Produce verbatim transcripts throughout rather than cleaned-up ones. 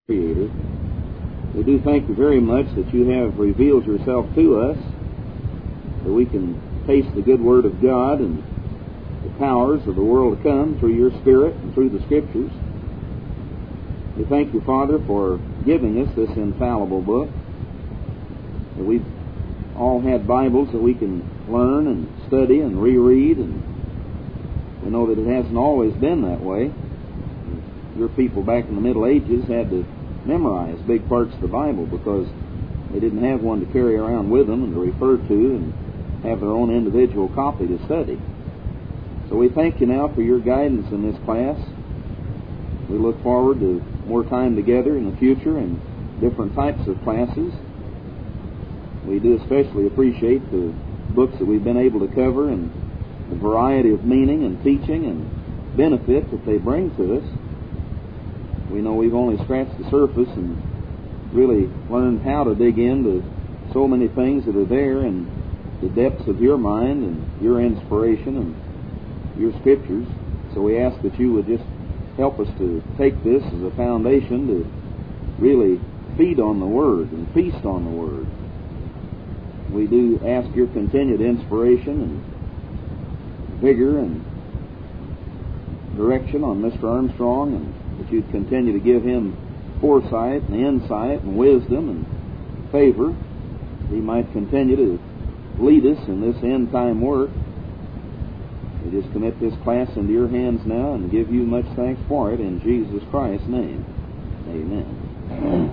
Creator. We do thank you very much that you have revealed yourself to us, that we can taste the good word of God and the powers of the world to come through your Spirit and through the Scriptures. We thank you, Father, for giving us this infallible book, that we've all had Bibles that we can learn and study and reread, and we know that it hasn't always been that way. Your people back in the Middle Ages had to memorize big parts of the Bible because they didn't have one to carry around with them and to refer to and have their own individual copy to study. So we thank you now for your guidance in this class. We look forward to more time together in the future and different types of classes. We do especially appreciate the books that we've been able to cover and the variety of meaning and teaching and benefit that they bring to us. We know we've only scratched the surface and really learned how to dig into so many things that are there in the depths of your mind and your inspiration and your Scriptures. So we ask that you would just help us to take this as a foundation to really feed on the Word and feast on the Word. We do ask your continued inspiration and vigor and direction on Mister Armstrong, and that you'd continue to give him foresight and insight and wisdom and favor. He might continue to lead us in this end-time work. We just commit this class into your hands now and give you much thanks for it in Jesus Christ's name. Amen.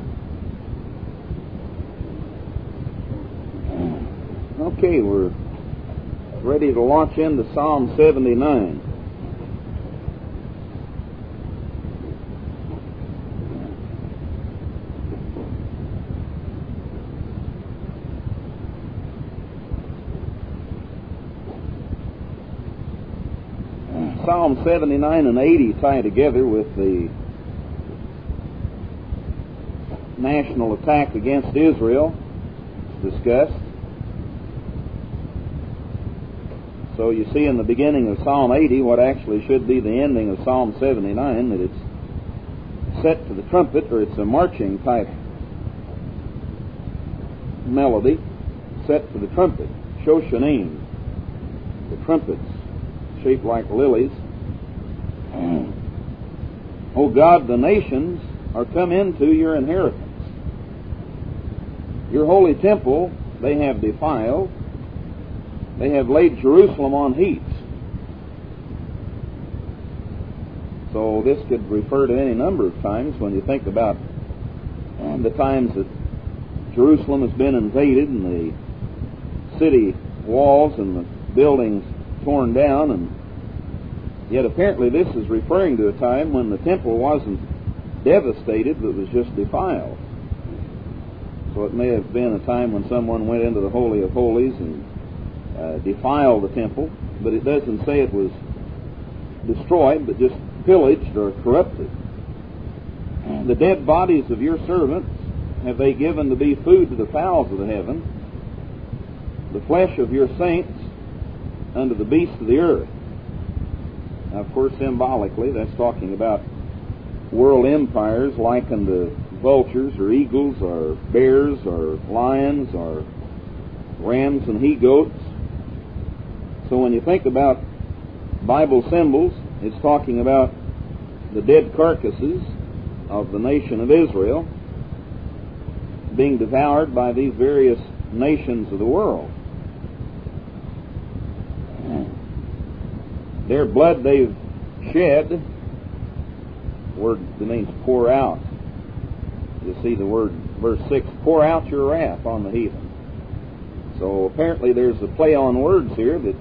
Okay, we're ready to launch into Psalm seventy-nine. Psalm seventy-nine and eighty tie together with the national attack against Israel discussed. So you see in the beginning of Psalm eighty what actually should be the ending of Psalm seventy-nine, that it's set to the trumpet, or it's a marching type melody set to the trumpet. Shoshanim, the trumpets shaped like lilies. O God, the nations are come into your inheritance. Your holy temple they have defiled. They have laid Jerusalem on heaps. So this could refer to any number of times when you think about the times that Jerusalem has been invaded and the city walls and the buildings torn down, and yet apparently this is referring to a time when the temple wasn't devastated, but was just defiled. So it may have been a time when someone went into the Holy of Holies and uh, defiled the temple, but it doesn't say it was destroyed, but just pillaged or corrupted. The dead bodies of your servants have they given to be food to the fowls of the heaven, the flesh of your saints unto the beasts of the earth. Now, of course, symbolically, that's talking about world empires likened to vultures or eagles or bears or lions or rams and he-goats. So when you think about Bible symbols, it's talking about the dead carcasses of the nation of Israel being devoured by these various nations of the world. Their blood they've shed, word that means pour out. You see the word, verse six, pour out your wrath on the heathen. So apparently there's a play on words here that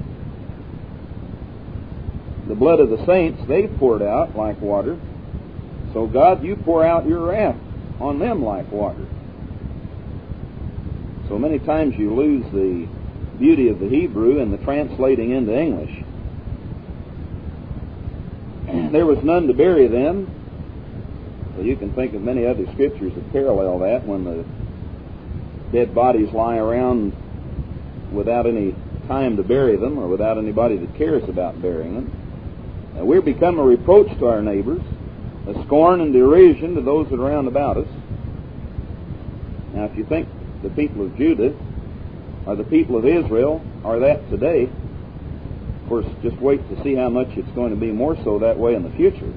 the blood of the saints they've poured out like water. So God, you pour out your wrath on them like water. So many times you lose the beauty of the Hebrew in the translating into English. There was none to bury them. Well, you can think of many other scriptures that parallel that, when the dead bodies lie around without any time to bury them, or without anybody that cares about burying them. Uh, we're become a reproach to our neighbors. a scorn and derision to those that are round about us. Now, if you think the people of Judah or the people of Israel are that today, of course, just wait to see how much it's going to be more so that way in the future.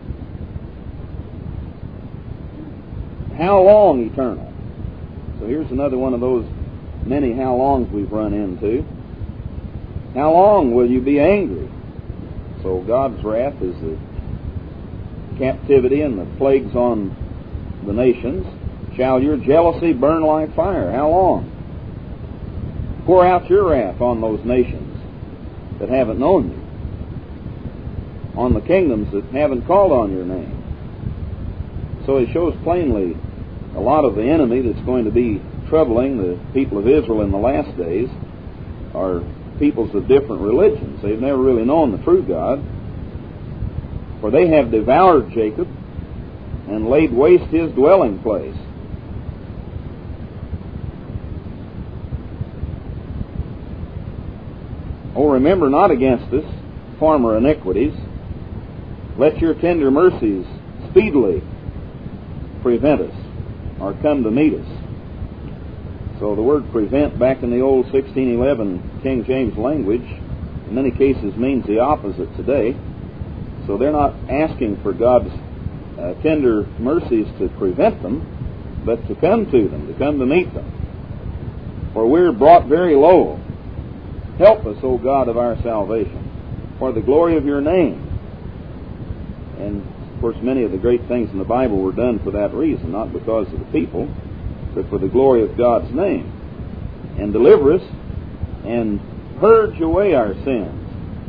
How long eternal? So here's another one of those many how longs we've run into. How long will you be angry? So God's wrath is the captivity and the plagues on the nations. Shall your jealousy burn like fire? How long? Pour out your wrath on those nations that haven't known you, on the kingdoms that haven't called on your name. So he shows plainly a lot of the enemy that's going to be troubling the people of Israel in the last days are peoples of different religions. They've never really known the true God. For they have devoured Jacob and laid waste his dwelling place. Oh, remember not against us former iniquities. Let your tender mercies speedily prevent us or come to meet us. So the word prevent back in the old sixteen eleven King James language in many cases means the opposite today. So they're not asking for God's uh, tender mercies to prevent them, but to come to them, to come to meet them. For we're brought very low. Help us, O God of our salvation, for the glory of your name. And, of course, many of the great things in the Bible were done for that reason, not because of the people, but for the glory of God's name. And deliver us and purge away our sins.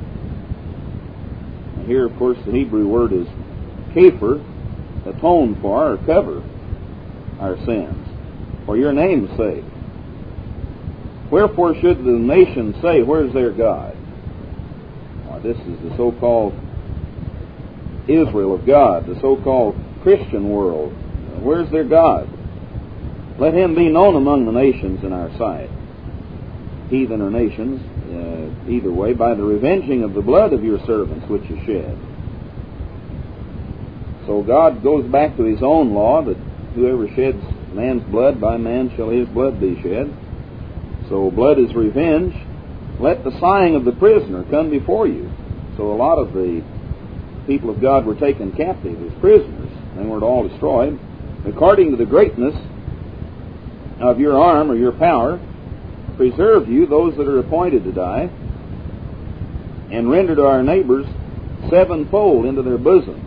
And here, of course, the Hebrew word is kaphar, atone for or cover our sins, for your name's sake. Wherefore should the nations say, where's their God? Well, this is the so-called Israel of God, the so-called Christian world. Where's their God? Let him be known among the nations in our sight. Heathen or nations, uh, either way, by the revenging of the blood of your servants which you shed. So God goes back to his own law that whoever sheds man's blood, by man shall his blood be shed. So blood is revenge. Let the sighing of the prisoner come before you. So a lot of the people of God were taken captive as prisoners. They weren't all destroyed. According to the greatness of your arm or your power, preserve you those that are appointed to die, and render to our neighbors sevenfold into their bosom.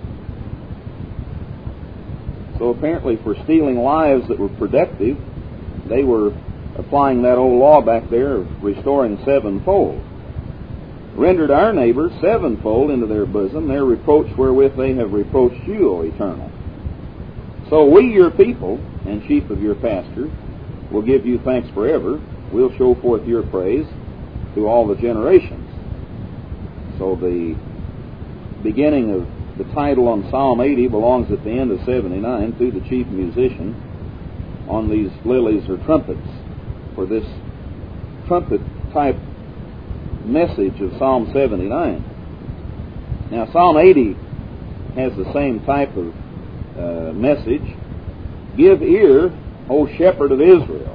So apparently for stealing lives that were productive, they were applying that old law back there of restoring sevenfold. Rendered our neighbors sevenfold into their bosom, their reproach wherewith they have reproached you, O Eternal. So we, your people, and sheep of your pasture, will give you thanks forever. We'll show forth your praise to all the generations. So the beginning of the title on Psalm eighty belongs at the end of seventy-nine to the chief musician on these lilies or trumpets, for this trumpet type message of Psalm seventy-nine. Now Psalm eighty has the same type of uh, message. Give ear, O shepherd of Israel.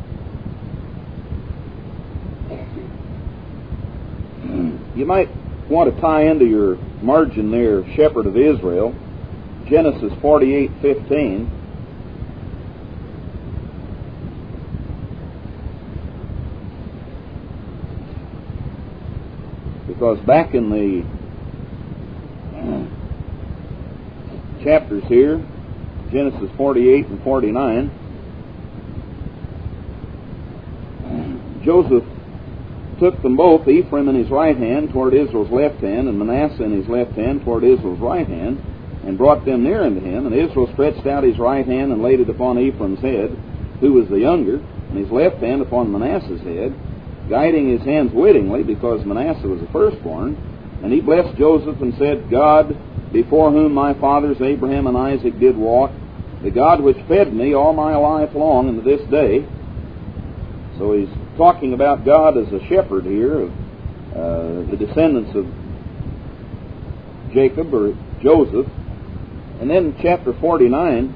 You might want to tie into your margin there, shepherd of Israel, Genesis forty-eight fifteen. Because back in the chapters here, Genesis forty-eight and forty-nine, Joseph took them both, Ephraim in his right hand toward Israel's left hand, and Manasseh in his left hand toward Israel's right hand, and brought them near unto him. And Israel stretched out his right hand and laid it upon Ephraim's head, who was the younger, and his left hand upon Manasseh's head, guiding his hands wittingly, because Manasseh was the firstborn. And he blessed Joseph and said, God, before whom my fathers Abraham and Isaac did walk, the God which fed me all my life long unto this day. So he's talking about God as a shepherd here of uh, the descendants of Jacob or Joseph, And then chapter forty-nine,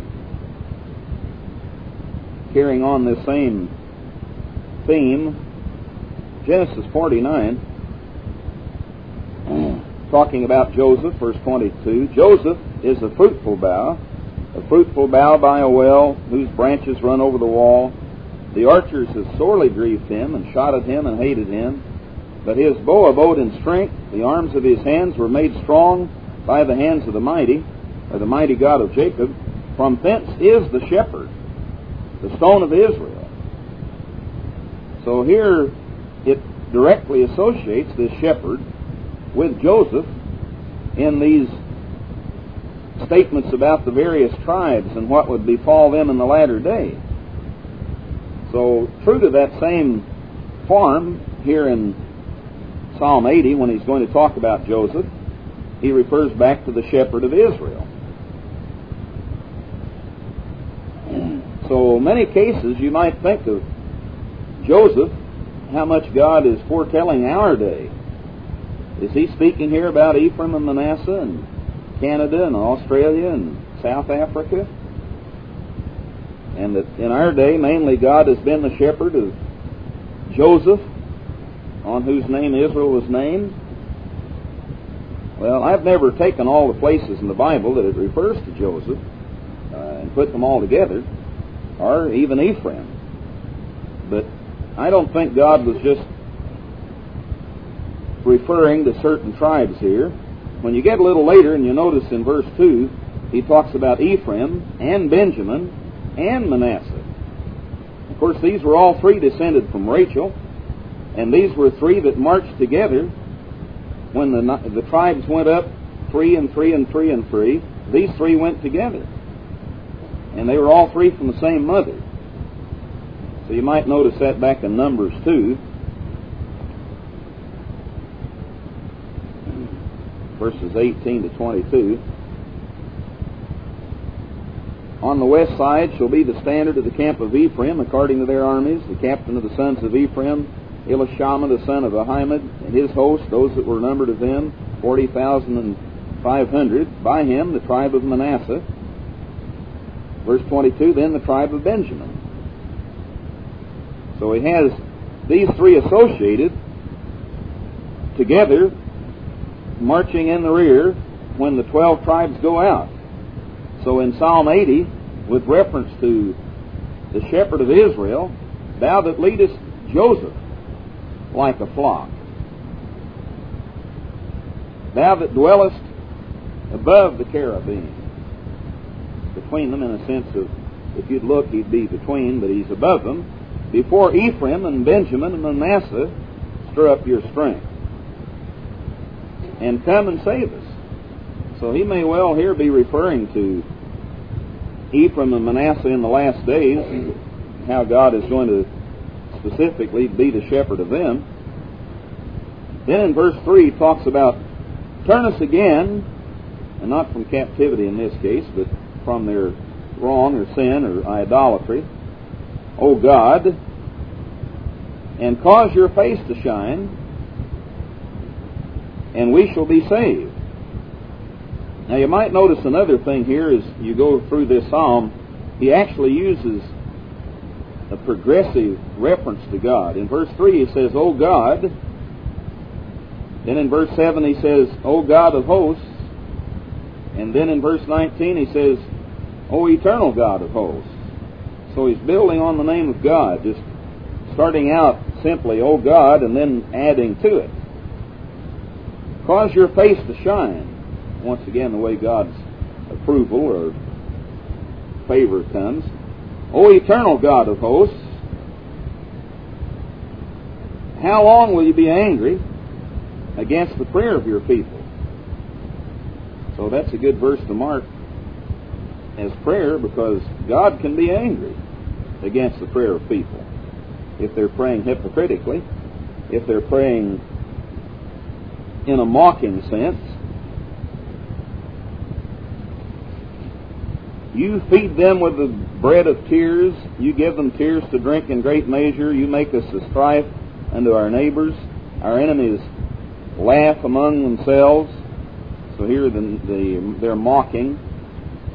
carrying on this same theme, Genesis forty-nine, talking about Joseph, verse twenty-two. Joseph is a fruitful bough, a fruitful bough by a well, whose branches run over the wall. The archers have sorely grieved him, and shot at him, and hated him. But his bow abode in strength, the arms of his hands were made strong by the hands of the mighty, or the mighty God of Jacob. From thence is the shepherd, the stone of Israel. So here it directly associates this shepherd with Joseph in these statements about the various tribes and what would befall them in the latter day. So, true to that same form, here in Psalm eighty, when he's going to talk about Joseph, he refers back to the shepherd of Israel. So, many cases you might think of Joseph, how much God is foretelling our day. Is he speaking here about Ephraim and Manasseh and Canada and Australia and South Africa? And that in our day, mainly God has been the shepherd of Joseph, on whose name Israel was named. Well, I've never taken all the places in the Bible that it refers to Joseph uh, and put them all together, or even Ephraim. But I don't think God was just referring to certain tribes here. When you get a little later, and you notice in verse two, he talks about Ephraim and Benjamin and Manasseh. Of course, these were all three descended from Rachel, and these were three that marched together when the, the tribes went up three and three and three and three. These three went together, and they were all three from the same mother. So you might notice that back in Numbers two, verses eighteen to twenty-two. On the west side shall be the standard of the camp of Ephraim, according to their armies. The captain of the sons of Ephraim, Elishama the son of Ahimed, and his host, those that were numbered of them, forty thousand and five hundred. By him, the tribe of Manasseh. Verse twenty-two, then the tribe of Benjamin. So he has these three associated together, marching in the rear when the twelve tribes go out. So in Psalm eighty, with reference to the shepherd of Israel, thou that leadest Joseph like a flock, thou that dwellest above the cherubim, between them in a sense of, if you'd look, he'd be between, but he's above them. Before Ephraim and Benjamin and Manasseh, stir up your strength, and come and save us. So he may well here be referring to Ephraim and Manasseh in the last days, how God is going to specifically be the shepherd of them. Then in verse three he talks about, turn us again, and not from captivity in this case, but from their wrong or sin or idolatry, O God, and cause your face to shine, and we shall be saved. Now you might notice another thing here as you go through this psalm. He actually uses a progressive reference to God. In verse three he says, O God. Then in verse seven he says, O God of hosts. And then in verse nineteen he says, O eternal God of hosts. So he's building on the name of God, just starting out simply, O God, and then adding to it. Cause your face to shine. Once again, the way God's approval or favor comes. O eternal God of hosts, how long will you be angry against the prayer of your people? So that's a good verse to mark as prayer, because God can be angry against the prayer of people if they're praying hypocritically, if they're praying in a mocking sense. You feed them with the bread of tears. You give them tears to drink in great measure. You make us a strife unto our neighbors. Our enemies laugh among themselves. So here the, the, they're mocking.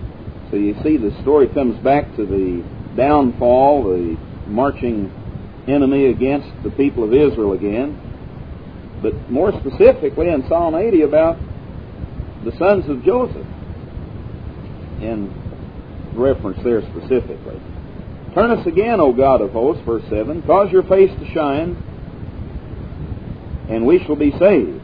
So you see the story comes back to the downfall, the marching enemy against the people of Israel again. But more specifically in Psalm eighty about the sons of Joseph. In reference there specifically. Turn us again, O God of hosts, verse seven, cause your face to shine, and we shall be saved.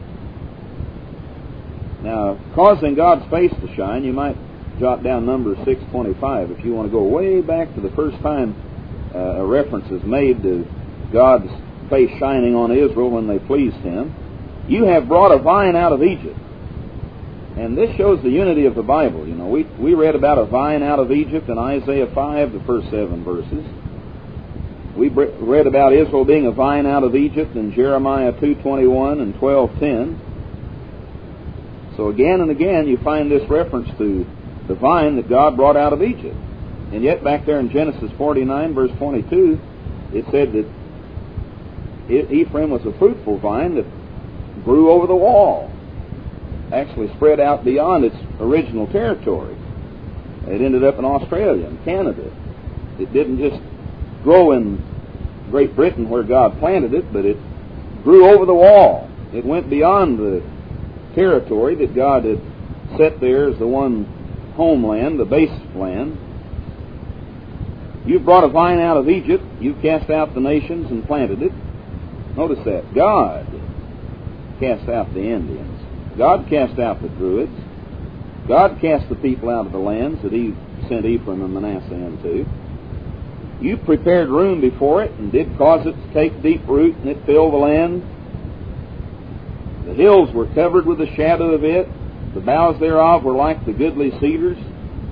Now, causing God's face to shine, you might jot down Numbers six twenty-five if you want to go way back to the first time uh, a reference is made to God's face shining on Israel when they pleased Him. You have brought a vine out of Egypt. And this shows the unity of the Bible. You know, we we read about a vine out of Egypt in Isaiah five, the first seven verses. We read about Israel being a vine out of Egypt in Jeremiah two twenty-one and twelve ten. So again and again you find this reference to the vine that God brought out of Egypt. And yet back there in Genesis forty-nine, verse twenty-two, it said that Ephraim was a fruitful vine that grew over the wall. Actually spread out beyond its original territory. It ended up in Australia and Canada. It didn't just grow in Great Britain where God planted it, but it grew over the wall. It went beyond the territory that God had set there as the one homeland, the base land. You brought a vine out of Egypt. You cast out the nations and planted it. Notice that. God cast out the Indians. God cast out the Druids. God cast the people out of the lands that He sent Ephraim and Manasseh into. You prepared room before it and did cause it to take deep root, and it filled the land. The hills were covered with the shadow of it. The boughs thereof were like the goodly cedars.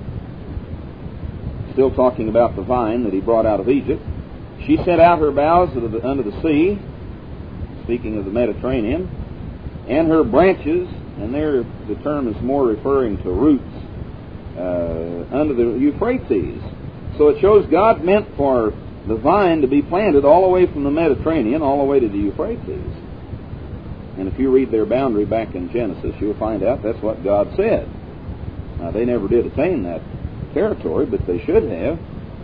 Still talking about the vine that He brought out of Egypt. She set out her boughs under the sea, speaking of the Mediterranean, and her branches, and there the term is more referring to roots, uh, under the Euphrates. So it shows God meant for the vine to be planted all the way from the Mediterranean all the way to the Euphrates. And if you read their boundary back in Genesis, you'll find out that's what God said. Now, they never did attain that territory, but they should have.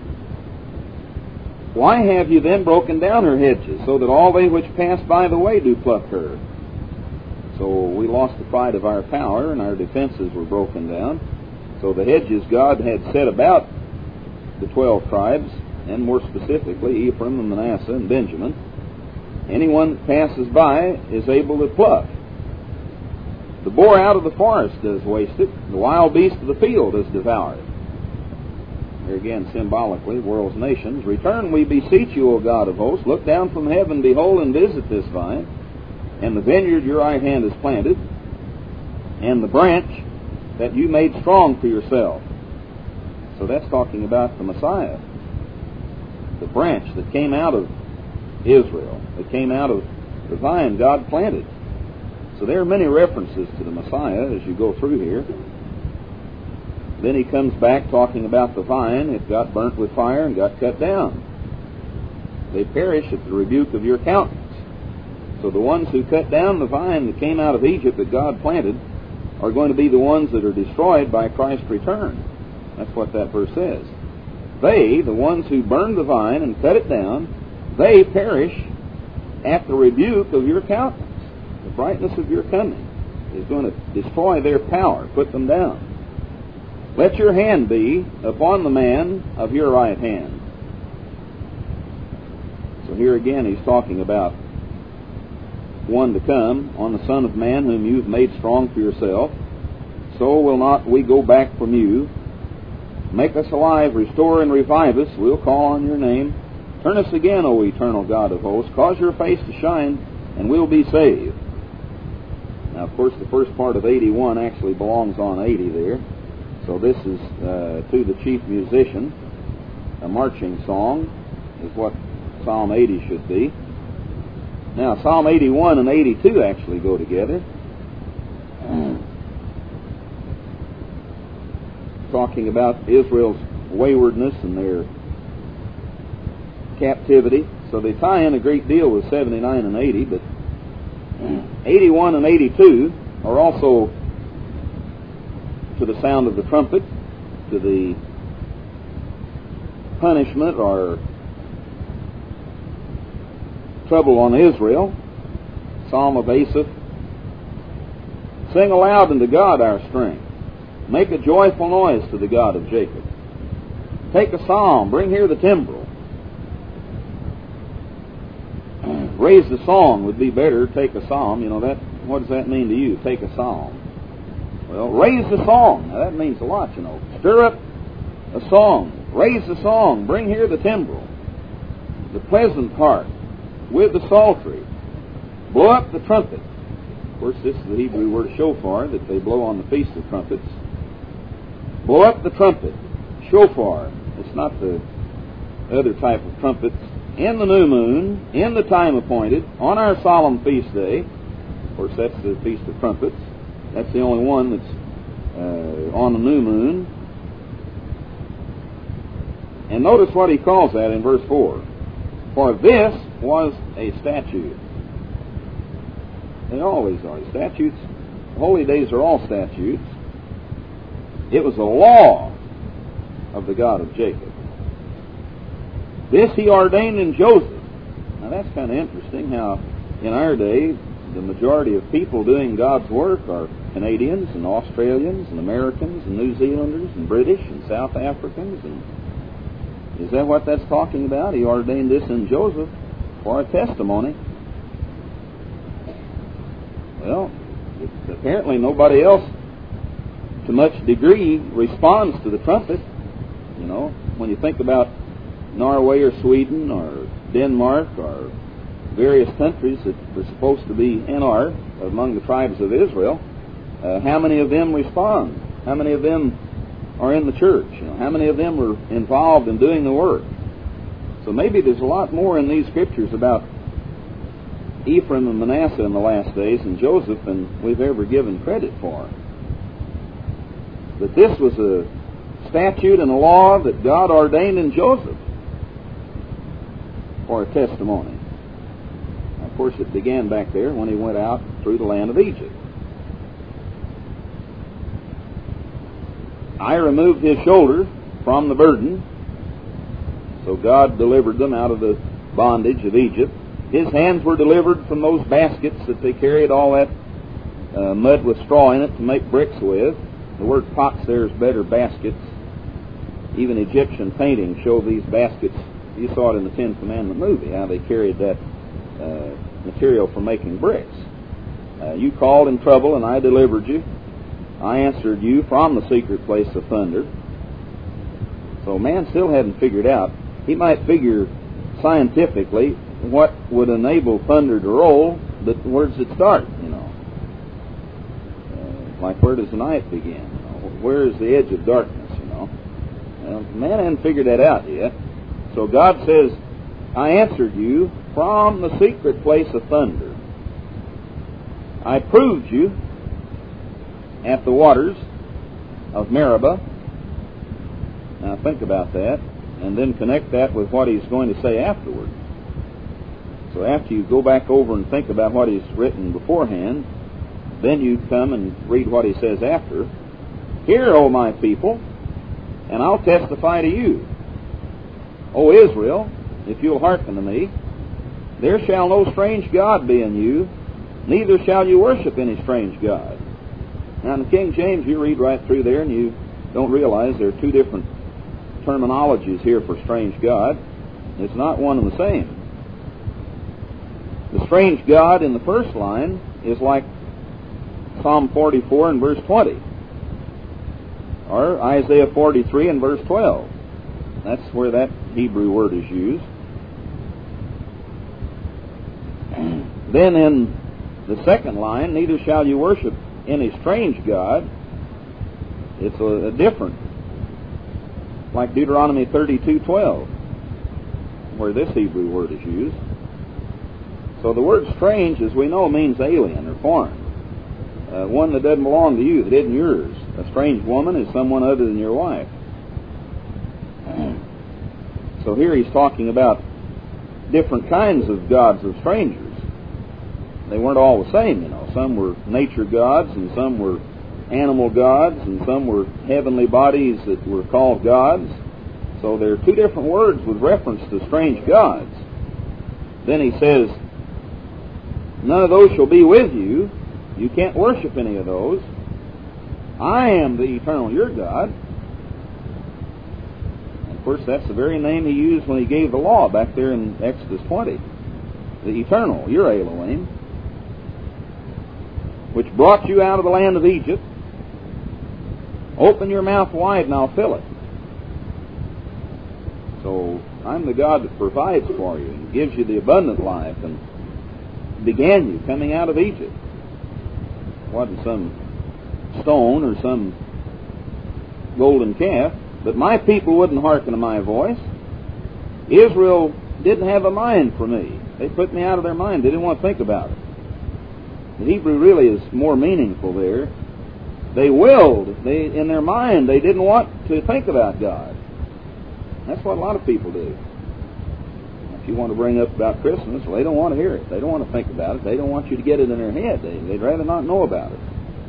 Why have you then broken down her hedges, so that all they which pass by the way do pluck her? So we lost the pride of our power, and our defenses were broken down. So the hedges God had set about the twelve tribes, and more specifically Ephraim and Manasseh and Benjamin, anyone that passes by is able to pluck. The boar out of the forest does waste it. The wild beast of the field does devour it. Here again, symbolically, world's nations. Return, we beseech you, O God of hosts. Look down from heaven, behold, and visit this vine. And the vineyard your right hand has planted, and the branch that you made strong for yourself. So that's talking about the Messiah. The branch that came out of Israel, that came out of the vine God planted. So there are many references to the Messiah as you go through here. Then He comes back talking about the vine. It got burnt with fire and got cut down. They perish at the rebuke of your countenance. So the ones who cut down the vine that came out of Egypt that God planted are going to be the ones that are destroyed by Christ's return. That's what that verse says. They, the ones who burned the vine and cut it down, they perish at the rebuke of your countenance. The brightness of your coming is going to destroy their power, put them down. Let your hand be upon the man of your right hand. So here again He's talking about one to come, on the Son of Man whom you've made strong for yourself. So will not we go back from you. Make us alive, restore and revive us. We'll call on your name. Turn us again, O eternal God of hosts. Cause your face to shine, and we'll be saved. Now, of course, the first part of eighty-one actually belongs on eighty there. So this is uh, to the chief musician. A marching song is what Psalm eighty should be. Now, Psalm eighty-one and eighty-two actually go together. Talking about Israel's waywardness and their captivity. So they tie in a great deal with seventy-nine and eighty, but eighty-one and eighty-two are also to the sound of the trumpet, to the punishment or trouble on Israel. Psalm of Asaph. Sing aloud unto God our strength. Make a joyful noise to the God of Jacob. Take a psalm. Bring here the timbrel. Raise the song would be better. Take a psalm. You know, that. What does that mean to you? Take a psalm. Well, raise the song. Now, that means a lot, you know. Stir up a song. Raise the song. Bring here the timbrel. The pleasant part with the psaltery. Blow up the trumpet. Of course, this is the Hebrew word shofar that they blow on the Feast of Trumpets. Blow up the trumpet. Shofar. It's not the other type of trumpets. In the new moon, in the time appointed, on our solemn feast day. Of course, that's the Feast of Trumpets. That's the only one that's uh, on the new moon. And notice what he calls that in verse four. For this was a statute. They always are. Statutes, holy days are all statutes. It was a law of the God of Jacob. This he ordained in Joseph. Now that's kind of interesting how in our day the majority of people doing God's work are Canadians and Australians and Americans and New Zealanders and British and South Africans. And is that what that's talking about? He ordained this in Joseph for a testimony. Well, apparently nobody else to much degree responds to the trumpet. You know, when you think about Norway or Sweden or Denmark or various countries that were supposed to be and are among the tribes of Israel, uh, how many of them respond? How many of them are in the church? You know, how many of them were involved in doing the work? So maybe there's a lot more in these scriptures about Ephraim and Manasseh in the last days and Joseph than we've ever given credit for. But this was a statute and a law that God ordained in Joseph for a testimony. Now, of course, it began back there when he went out through the land of Egypt. I removed his shoulder from the burden, so God delivered them out of the bondage of Egypt. His hands were delivered from those baskets that they carried all that uh, mud with straw in it to make bricks with. The word pots there is better, baskets. Even Egyptian paintings show these baskets. You saw it in the Ten Commandment movie, how they carried that uh, material for making bricks. Uh, you called in trouble, and I delivered you. I answered you from the secret place of thunder. So man still hadn't figured out. He might figure scientifically what would enable thunder to roll, but where does it start, you know? Uh, like, where does the night begin? You know? Where is the edge of darkness, you know? Well, man hadn't figured that out yet. So God says, I answered you from the secret place of thunder. I proved you at the waters of Meribah. Now think about that, and then connect that with what he's going to say afterward. So after you go back over and think about what he's written beforehand, then you come and read what he says after. Hear, O my people, and I'll testify to you. O Israel, if you'll hearken to me, there shall no strange God be in you, neither shall you worship any strange God. Now in the King James, you read right through there and you don't realize there are two different terminologies here for strange God. It's not one and the same. The strange God in the first line is like Psalm forty-four and verse twenty, or Isaiah forty-three and verse twelve. That's where that Hebrew word is used. Then in the second line, neither shall you worship any strange God. It's a, a different, like Deuteronomy thirty-two twelve, where this Hebrew word is used. So the word strange, as we know, means alien or foreign. Uh, one that doesn't belong to you, that isn't yours. A strange woman is someone other than your wife. So here he's talking about different kinds of gods of strangers. They weren't all the same, you know. Some were nature gods, and some were animal gods, and some were heavenly bodies that were called gods. So there are two different words with reference to strange gods. Then he says, none of those shall be with you. You can't worship any of those. I am the eternal, your God. And of course, that's the very name he used when he gave the law back there in Exodus twenty. The eternal, your Elohim, which brought you out of the land of Egypt. Open your mouth wide and I'll fill it. So I'm the God that provides for you and gives you the abundant life and began you coming out of Egypt. It wasn't some stone or some golden calf, but my people wouldn't hearken to my voice. Israel didn't have a mind for me. They put me out of their mind. They didn't want to think about it. The Hebrew really is more meaningful there. They willed. They, in their mind, they didn't want to think about God. That's what a lot of people do. If you want to bring up about Christmas, well, they don't want to hear it. They don't want to think about it. They don't want you to get it in their head. They, they'd rather not know about it.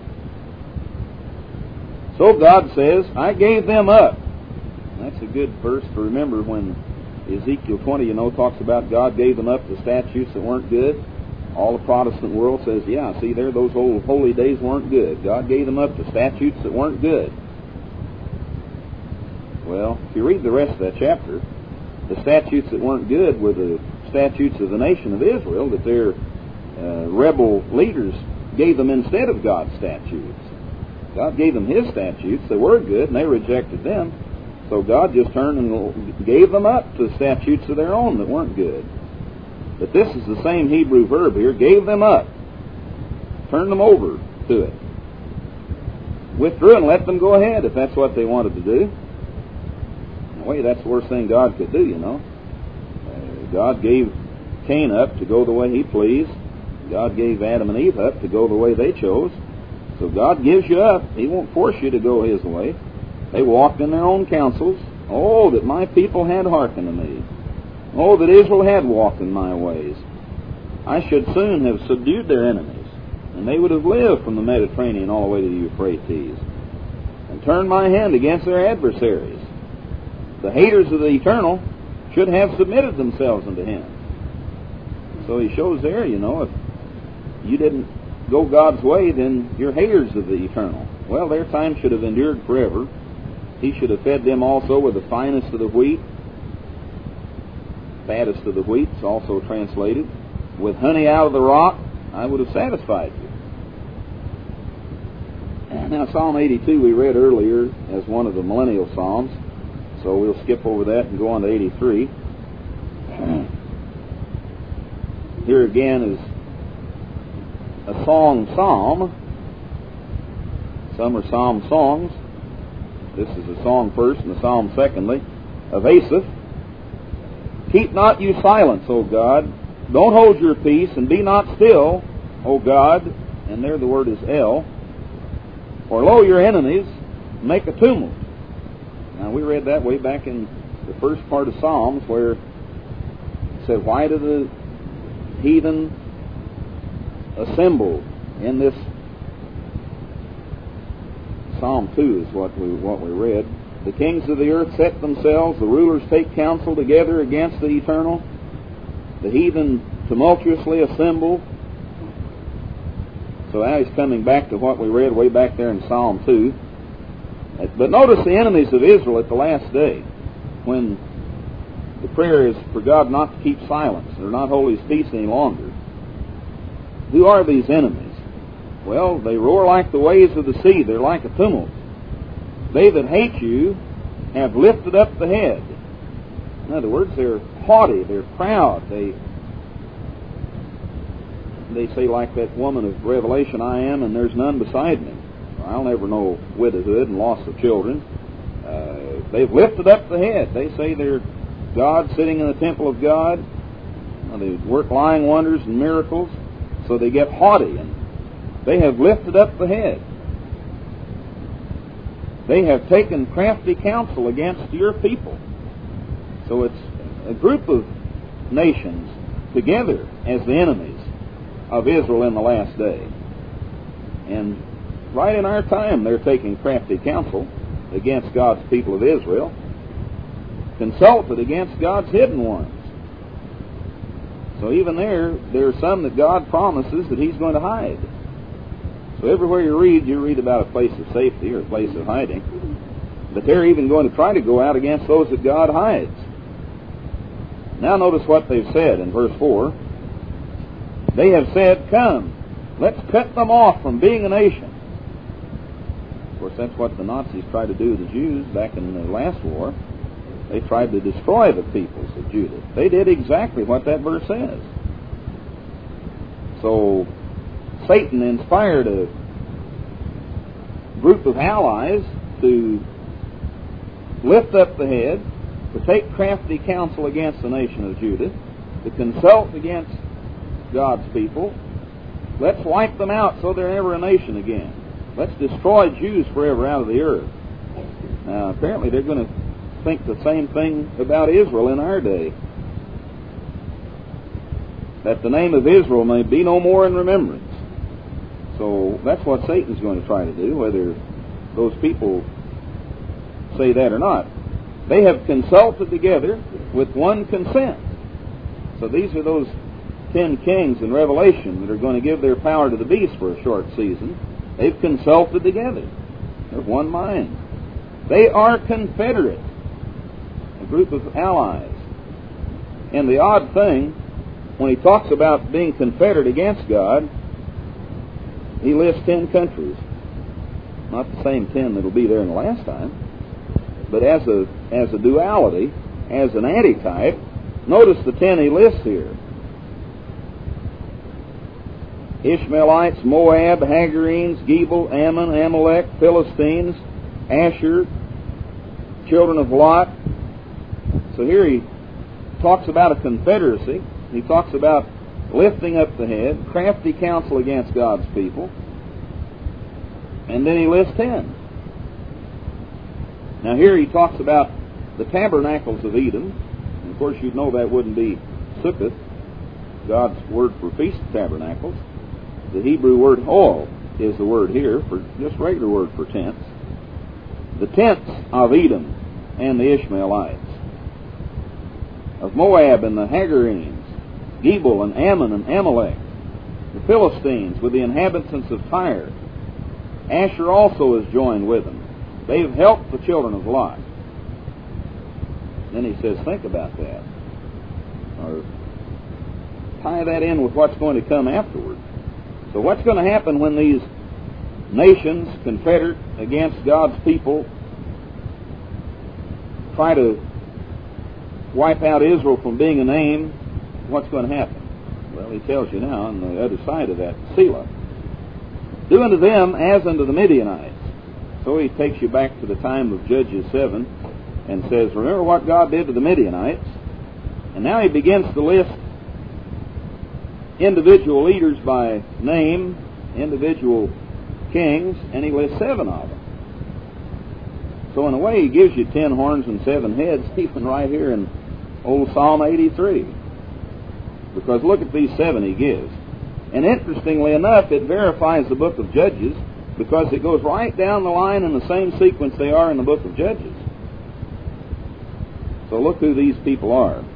So God says, I gave them up. That's a good verse to remember when Ezekiel twenty, you know, talks about God gave them up to statutes that weren't good. All the Protestant world says, yeah, see there, those old holy days weren't good. God gave them up to statutes that weren't good. Well, if you read the rest of that chapter, the statutes that weren't good were the statutes of the nation of Israel that their uh, rebel leaders gave them instead of God's statutes. God gave them His statutes that were good, and they rejected them. So God just turned and gave them up to statutes of their own that weren't good. But this is the same Hebrew verb here, gave them up. Turned them over to it. Withdrew and let them go ahead if that's what they wanted to do. Wait, that's the worst thing God could do, you know. Uh, God gave Cain up to go the way he pleased. God gave Adam and Eve up to go the way they chose. So God gives you up. He won't force you to go His way. They walked in their own counsels. Oh, that my people had hearkened to me. Oh, that Israel had walked in my ways. I should soon have subdued their enemies, and they would have lived from the Mediterranean all the way to the Euphrates, and turned my hand against their adversaries. The haters of the eternal should have submitted themselves unto Him. So He shows there, you know, if you didn't go God's way, then you're haters of the eternal. Well, their time should have endured forever. He should have fed them also with the finest of the wheat. Fattest of the wheat is also translated. With honey out of the rock, I would have satisfied you. Now, Psalm eighty-two we read earlier as one of the millennial psalms. So we'll skip over that and go on to eighty-three. Here again is a song psalm. Some are psalm songs. This is a song first and a psalm secondly of Asaph. Keep not you silence, O God. Don't hold your peace and be not still, O God. And there the word is El. For lo, your enemies make a tumult. Now, we read that way back in the first part of Psalms where it said, why do the heathen assemble in this? Psalm two is what we, what we read. The kings of the earth set themselves, the rulers take counsel together against the eternal. The heathen tumultuously assemble. So now he's coming back to what we read way back there in Psalm two. But notice the enemies of Israel at the last day, when the prayer is for God not to keep silence or not hold His peace any longer. Who are these enemies? Well, they roar like the waves of the sea. They're like a tumult. They that hate you have lifted up the head. In other words, they're haughty, they're proud. They they say like that woman of Revelation, I am and there's none beside me. I'll never know widowhood and loss of children. Uh, they've lifted up the head. They say they're God sitting in the temple of God. Uh, they work lying wonders and miracles. So they get haughty and they have lifted up the head. They have taken crafty counsel against your people. So it's a group of nations together as the enemies of Israel in the last day. And right in our time, they're taking crafty counsel against God's people of Israel. consulted against God's hidden ones. So even there, there are some that God promises that He's going to hide. So everywhere you read, you read about a place of safety or a place of hiding. But they're even going to try to go out against those that God hides. Now notice what they've said in verse four. They have said, "Come, let's cut them off from being a nation." Of course, that's what the Nazis tried to do to the Jews back in the last war. They tried to destroy the peoples of Judah. They did exactly what that verse says. So Satan inspired a group of allies to lift up the head, to take crafty counsel against the nation of Judah, to consult against God's people. Let's wipe them out so they're never a nation again. Let's destroy Jews forever out of the earth. Now, apparently they're going to think the same thing about Israel in our day. That the name of Israel may be no more in remembrance. So that's what Satan's going to try to do, whether those people say that or not. They have consulted together with one consent. So these are those ten kings in Revelation that are going to give their power to the beast for a short season. They've consulted together. They're of one mind. They are confederate, a group of allies. And the odd thing, when he talks about being confederate against God, he lists ten countries. Not the same ten that'll be there in the last time, but as a as a duality, as an antitype. Notice the ten he lists here. Ishmaelites, Moab, Hagarenes, Gebal, Ammon, Amalek, Philistines, Asher, children of Lot. So here he talks about a confederacy. He talks about lifting up the head, crafty counsel against God's people. And then he lists ten. Now here he talks about the tabernacles of Edom. And of course you'd know that wouldn't be Sukkot, God's word for Feast of Tabernacles. The Hebrew word hol is the word here, for just regular word for tents. The tents of Edom and the Ishmaelites, of Moab and the Hagarenes, Gebal and Ammon and Amalek, the Philistines with the inhabitants of Tyre. Asher also is joined with them. They've helped the children of Lot. Then he says, think about that. Or tie that in with what's going to come afterward. So what's going to happen when these nations, confederate against God's people, try to wipe out Israel from being a name? What's going to happen? Well, he tells you now on the other side of that, Selah. Do unto them as unto the Midianites. So he takes you back to the time of Judges seven and says, remember what God did to the Midianites. And now he begins to list individual leaders by name, individual kings, and he lists seven of them. So in a way he gives you ten horns and seven heads, even right here in old Psalm eighty-three. Because look at these seven he gives. And interestingly enough, it verifies the book of Judges, because it goes right down the line in the same sequence they are in the book of Judges. So look who these people are.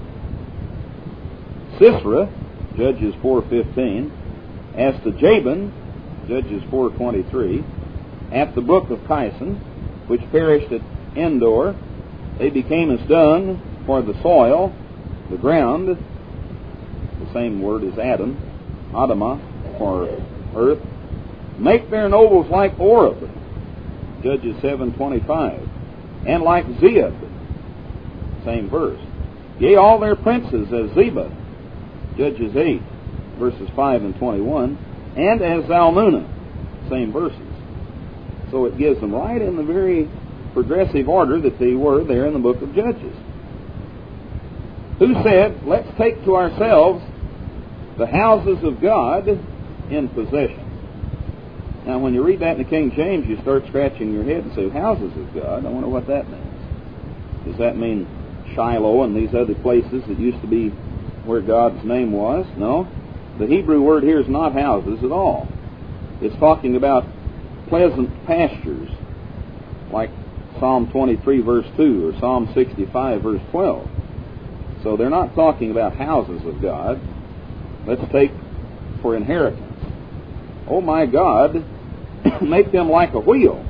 Sisera, Judges four fifteen. As to Jabin, Judges four twenty-three. At the brook of Kison, which perished at Endor, they became as dung for the soil, the ground, the same word as Adam, Adamah, for earth. Make their nobles like Oreb, Judges seven twenty-five, and like Zeeb, same verse. Yea, all their princes as Zebah, Judges eight, verses five and twenty-one, and as Zalmunna, same verses. So it gives them right in the very progressive order that they were there in the book of Judges. Who said, let's take to ourselves the houses of God in possession. Now, when you read that in the King James, you start scratching your head and say, houses of God? I wonder what that means. Does that mean Shiloh and these other places that used to be where God's name was? No. The Hebrew word here is not houses at all. It's talking about pleasant pastures, like Psalm twenty-three, verse two, or Psalm sixty-five, verse twelve. So they're not talking about houses of God. Let's take for inheritance. Oh my God, make them like a wheel.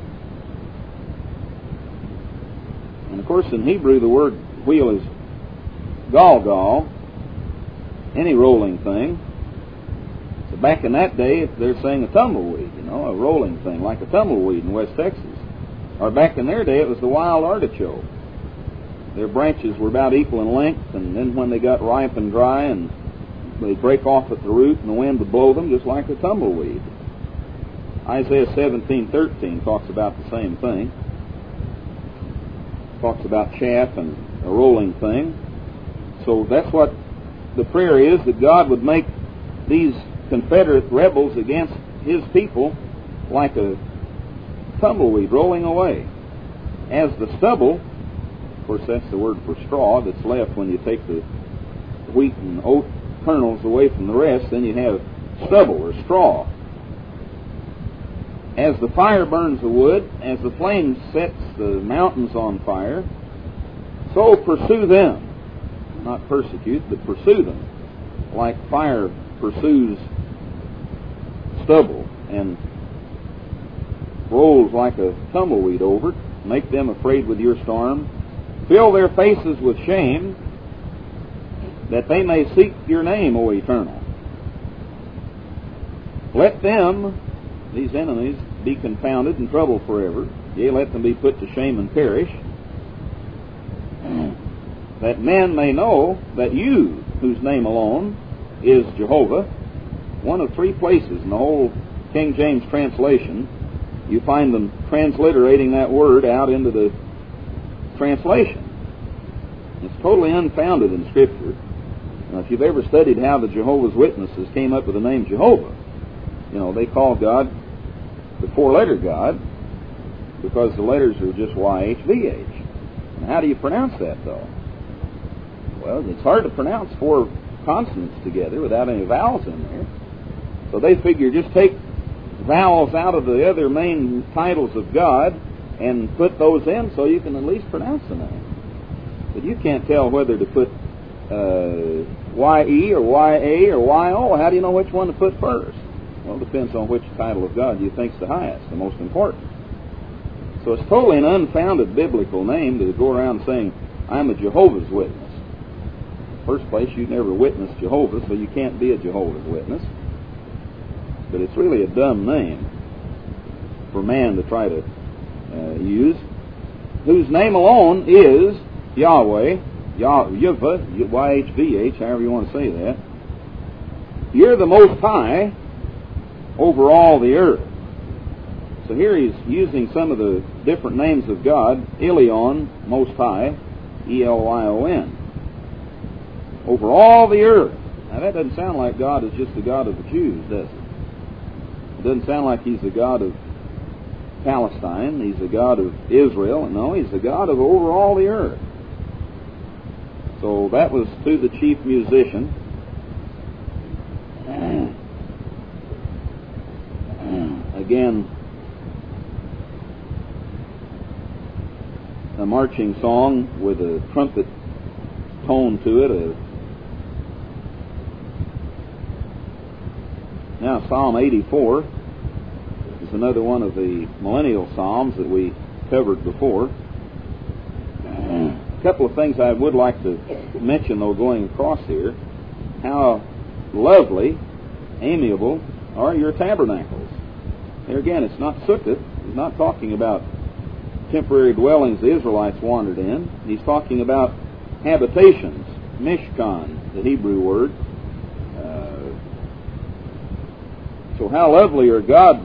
And of course in Hebrew the word wheel is galgal, any rolling thing. So back in that day they're saying a tumbleweed, you know, a rolling thing, like a tumbleweed in West Texas. Or back in their day it was the wild artichoke. Their branches were about equal in length, and then when they got ripe and dry, and they'd break off at the root, and the wind would blow them just like a tumbleweed. Isaiah seventeen thirteen talks about the same thing. Talks about chaff and a rolling thing. So that's what the prayer is, that God would make these Confederate rebels against His people like a tumbleweed rolling away. As the stubble, of course that's the word for straw, that's left when you take the wheat and oat kernels away from the rest, then you have stubble or straw. As the fire burns the wood, as the flame sets the mountains on fire, so pursue them. Not persecute, but pursue them. Like fire pursues stubble and rolls like a tumbleweed over it. Make them afraid with your storm. Fill their faces with shame, that they may seek your name, O Eternal. Let them, these enemies, be confounded and troubled forever. Yea, let them be put to shame and perish. That men may know that you, whose name alone is Jehovah. One of three places in the whole King James translation, you find them transliterating that word out into the translation. It's totally unfounded in Scripture. Now, if you've ever studied how the Jehovah's Witnesses came up with the name Jehovah, you know, they call God the four-letter God because the letters are just Y H V H. And how do you pronounce that, though? Well, it's hard to pronounce four consonants together without any vowels in there. So they figure just take vowels out of the other main titles of God and put those in so you can at least pronounce the name. But you can't tell whether to put uh, Y E or Y A or Y O. How do you know which one to put first? Well, it depends on which title of God you think's the highest, the most important. So it's totally an unfounded biblical name to go around saying, I'm a Jehovah's Witness. First place, you've never witnessed Jehovah, so you can't be a Jehovah's Witness. But it's really a dumb name for man to try to uh, use, whose name alone is Yahweh, Yah- Yahweh, Y H V H, however you want to say that. You're the Most High over all the earth. So here he's using some of the different names of God. Elyon, Most High, E L Y O N. Over all the earth. Now that doesn't sound like God is just the God of the Jews, does it? It doesn't sound like He's the God of Palestine. He's the God of Israel. No, He's the God of over all the earth. So that was to the chief musician. Again, a marching song with a trumpet tone to it. A now, Psalm eighty-four is another one of the millennial psalms that we covered before. A couple of things I would like to mention, though, going across here. How lovely, amiable are your tabernacles. Here again, it's not sukkah. He's not talking about temporary dwellings the Israelites wandered in. He's talking about habitations, mishkan, the Hebrew word. Uh, so how lovely are God's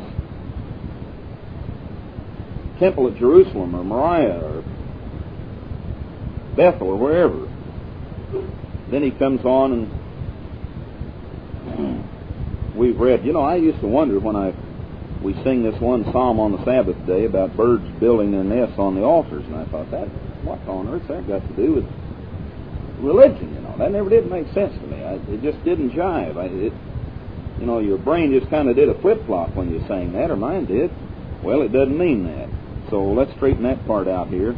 temple at Jerusalem or Moriah or Bethel or wherever. Then he comes on and we've read, you know, I used to wonder when I we sing this one psalm on the Sabbath day about birds building their nests on the altars, and I thought, that what on earth's that got to do with religion? You know, that never did make sense to me. I, it just didn't jive. I, it, you know, your brain just kind of did a flip flop when you sang that, or mine did. Well, it doesn't mean that. So let's straighten that part out here.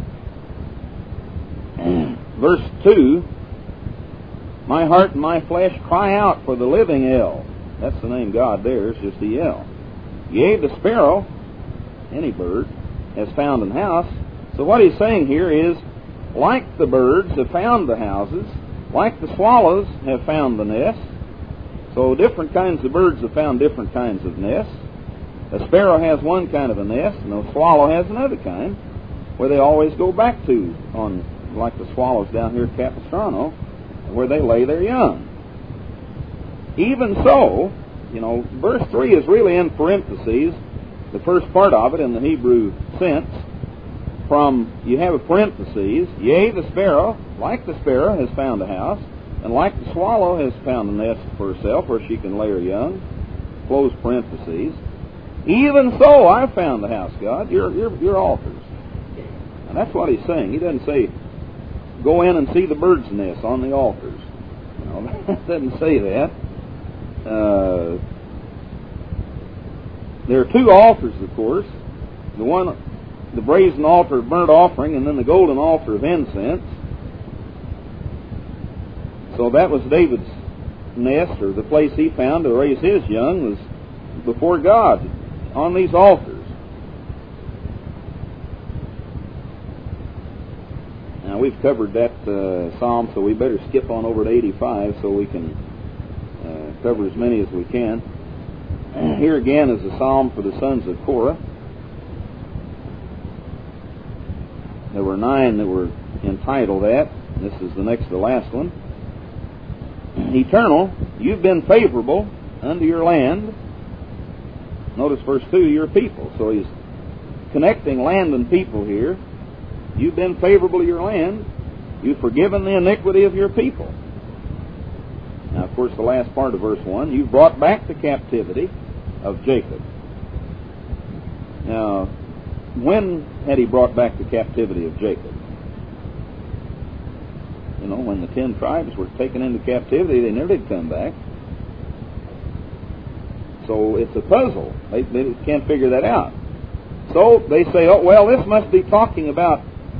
Verse two, my heart and my flesh cry out for the living El. That's the name God there, it's just the El. Yea, the sparrow, any bird, has found an house. So what he's saying here is, like the birds have found the houses, like the swallows have found the nests. So different kinds of birds have found different kinds of nests. A sparrow has one kind of a nest, and a swallow has another kind, where they always go back to, on like the swallows down here at Capistrano, where they lay their young. Even so, you know, verse three is really in parentheses, the first part of it in the Hebrew sense. From, you have a parentheses, yea, the sparrow, like the sparrow, has found a house, and like the swallow has found a nest for herself where she can lay her young, close parentheses. Even so, I found the house, God, your, your, your altars. And that's what he's saying. He doesn't say, go in and see the bird's nests on the altars. You know, that doesn't say that. Uh, there are two altars, of course. The one, the brazen altar of burnt offering, and then the golden altar of incense. So that was David's nest, or the place he found to raise his young, was before God on these altars. Now we've covered that uh, psalm, so we better skip on over to eighty-five so we can uh, cover as many as we can. Here again is a psalm for the sons of Korah. There were nine that were entitled that. This is the next to the last one. Eternal, you've been favorable unto your land. Notice verse two, your people. So he's connecting land and people here. You've been favorable to your land. You've forgiven the iniquity of your people. Now, of course, the last part of verse one, you've brought back the captivity of Jacob. Now, when had he brought back the captivity of Jacob? You know, when the ten tribes were taken into captivity, they never did come back. So it's a puzzle. They, they can't figure that out. So they say, oh, well, this must be talking about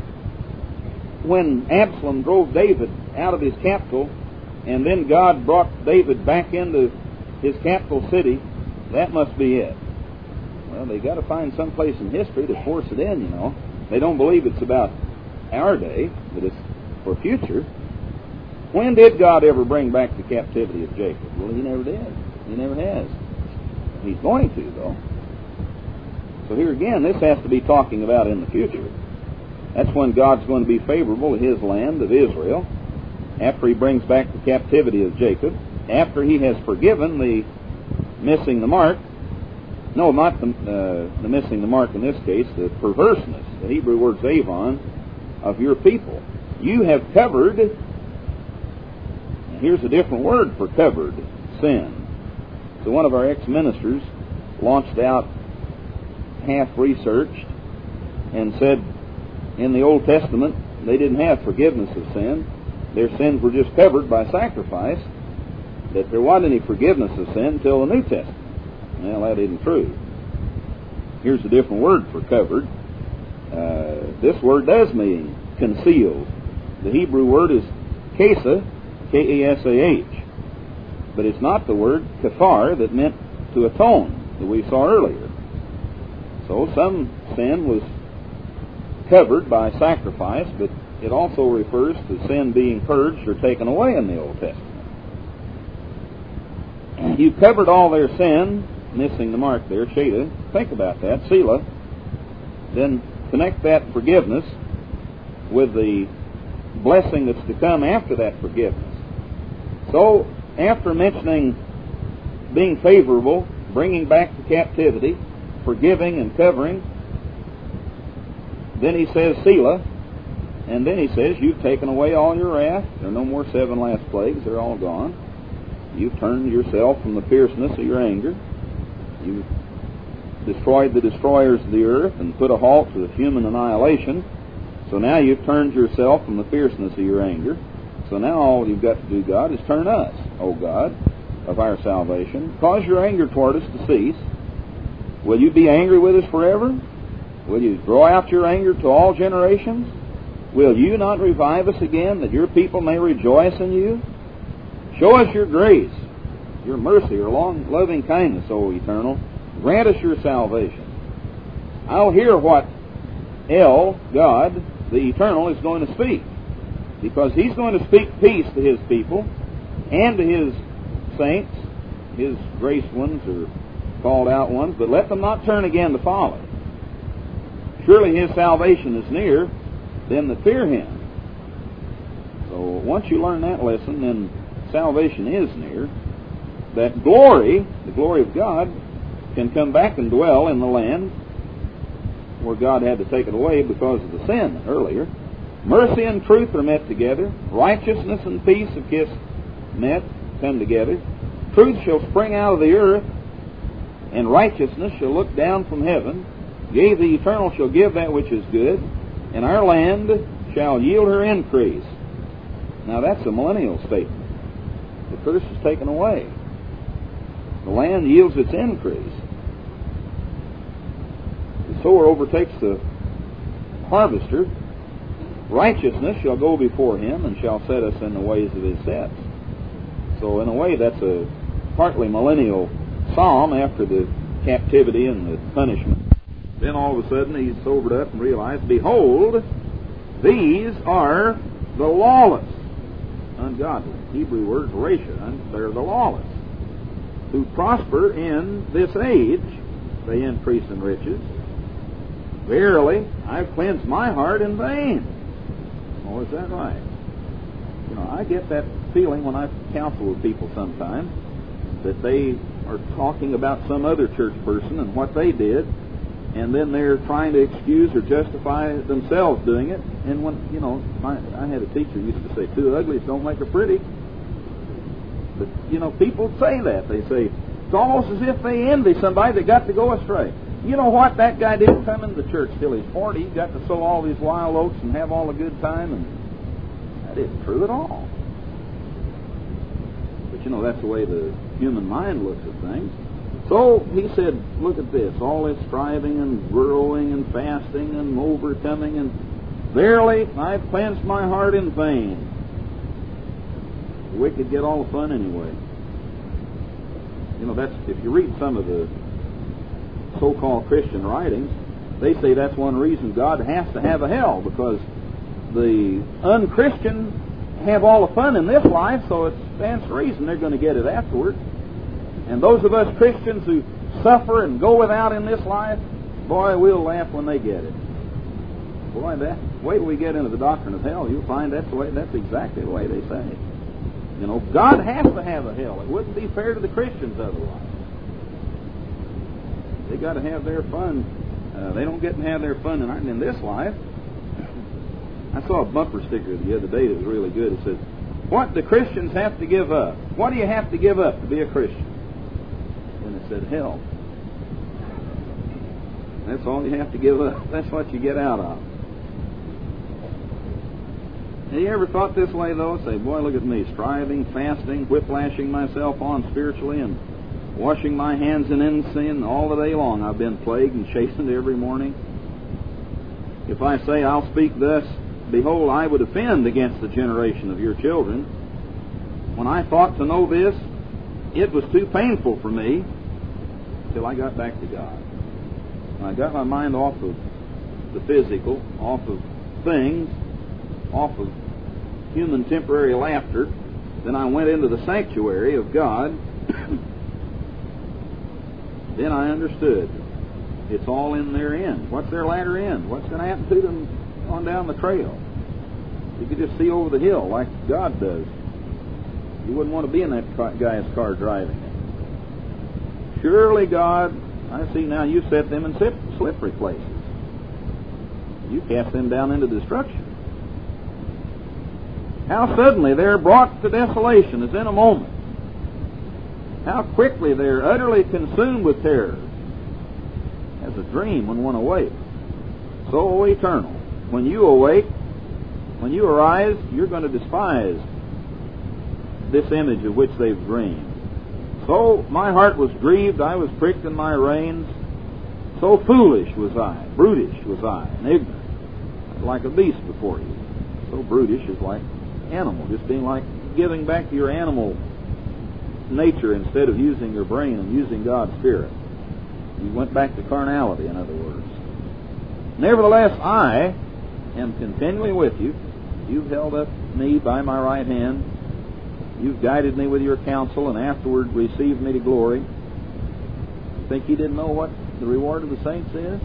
when Absalom drove David out of his capital, and then God brought David back into his capital city. That must be it. Well, they got to find some place in history to force it in, you know. They don't believe it's about our day, but it's for future. When did God ever bring back the captivity of Jacob? Well, he never did. He never has. He's going to, though. So here again, this has to be talking about in the future. That's when God's going to be favorable to his land of Israel, after he brings back the captivity of Jacob, after he has forgiven the missing the mark. No, not the, uh, the missing the mark in this case, the perverseness, the Hebrew word zavon, of your people. You have covered, here's a different word for covered, sin. So one of our ex-ministers launched out, half-researched, and said in the Old Testament they didn't have forgiveness of sin. Their sins were just covered by sacrifice, that there wasn't any forgiveness of sin until the New Testament. Well, that isn't true. Here's a different word for covered. Uh, this word does mean concealed. The Hebrew word is kesa, K E S A H. But it's not the word kafar that meant to atone that we saw earlier. So some sin was covered by sacrifice, but it also refers to sin being purged or taken away in the Old Testament. You covered all their sin, missing the mark there, Sheda. Think about that, Selah. Then connect that forgiveness with the blessing that's to come after that forgiveness. So, after mentioning being favorable, bringing back the captivity, forgiving and covering, then he says Selah, and then he says, you've taken away all your wrath. There are no more seven last plagues. They're all gone. You've turned yourself from the fierceness of your anger. You've destroyed the destroyers of the earth and put a halt to the human annihilation. So now you've turned yourself from the fierceness of your anger. So now all you've got to do, God, is turn us, O God, of our salvation. Cause your anger toward us to cease. Will you be angry with us forever? Will you draw out your anger to all generations? Will you not revive us again, that your people may rejoice in you? Show us your grace, your mercy, your long loving kindness, O Eternal. Grant us your salvation. I'll hear what El, God, the Eternal, is going to speak, because He's going to speak peace to His people and to His saints, His graced ones or called out ones, but let them not turn again to folly. Surely His salvation is near them that fear Him. So once you learn that lesson, then salvation is near. That glory, the glory of God, can come back and dwell in the land where God had to take it away because of the sin earlier. Mercy and truth are met together. Righteousness and peace have kissed, met, come together. Truth shall spring out of the earth, and righteousness shall look down from heaven. Yea, the Eternal shall give that which is good, and our land shall yield her increase. Now that's a millennial statement. The curse is taken away. The land yields its increase. The sower overtakes the harvester. Righteousness shall go before him and shall set us in the ways of his steps. So in a way that's a partly millennial psalm after the captivity and the punishment. Then all of a sudden he sobered up and realized, behold, these are the lawless, ungodly. Hebrew word rasha, they're the lawless, who prosper in this age. They increase in riches. Verily, I've cleansed my heart in vain. Oh, is that right? You know, I get that feeling when I counsel with people sometimes, that they are talking about some other church person and what they did, and then they're trying to excuse or justify themselves doing it. And when, you know, my, I had a teacher who used to say, two uglies don't make her pretty. But, you know, people say that. They say, it's almost as if they envy somebody that got to go astray. You know what? That guy didn't come into the church till he's forty. He got to sow all these wild oats and have all the good time, and that isn't true at all. But, you know, that's the way the human mind looks at things. So he said, look at this, all this striving and growing and fasting and overcoming, and verily I've cleansed my heart in vain. The wicked get all the fun anyway. You know, that's, if you read some of the so-called Christian writings, they say that's one reason God has to have a hell, because the unchristian have all the fun in this life, so it stands to reason they're going to get it afterward. And those of us Christians who suffer and go without in this life, boy, we'll laugh when they get it. Boy, that wait till we get into the doctrine of hell, you'll find that's the way, that's exactly the way they say it. You know, God has to have a hell. It wouldn't be fair to the Christians otherwise. They got to have their fun. Uh, they don't get to have their fun in, in this life. I saw a bumper sticker the other day that was really good. It said, what do Christians have to give up? What do you have to give up to be a Christian? And it said, hell. That's all you have to give up. That's what you get out of. Have you ever thought this way, though? Say, boy, look at me, striving, fasting, whiplashing myself on spiritually, and washing my hands in sin all the day long. I've been plagued and chastened every morning. If I say, I'll speak thus, behold, I would offend against the generation of your children. When I thought to know this, it was too painful for me till I got back to God. When I got my mind off of the physical, off of things, off of human temporary laughter, then I went into the sanctuary of God. Then I understood. It's all in their end. What's their latter end? What's going to happen to them on down the trail? You could just see over the hill like God does. You wouldn't want to be in that guy's car driving it. Surely God, I see now you set them in slippery places. You cast them down into destruction. How suddenly they're brought to desolation as in a moment. How quickly they're utterly consumed with terror, as a dream when one awakes. So, O Eternal, when you awake, when you arise, you're going to despise this image of which they've dreamed. So my heart was grieved, I was pricked in my reins. So foolish was I, brutish was I, and ignorant, like a beast before you. So brutish is like animal, just being like giving back to your animal nature instead of using your brain and using God's Spirit. You went back to carnality, in other words. Nevertheless, I am continually with you. You've held up me by my right hand. You've guided me with your counsel, and afterward received me to glory. Think you didn't know what the reward of the saints is?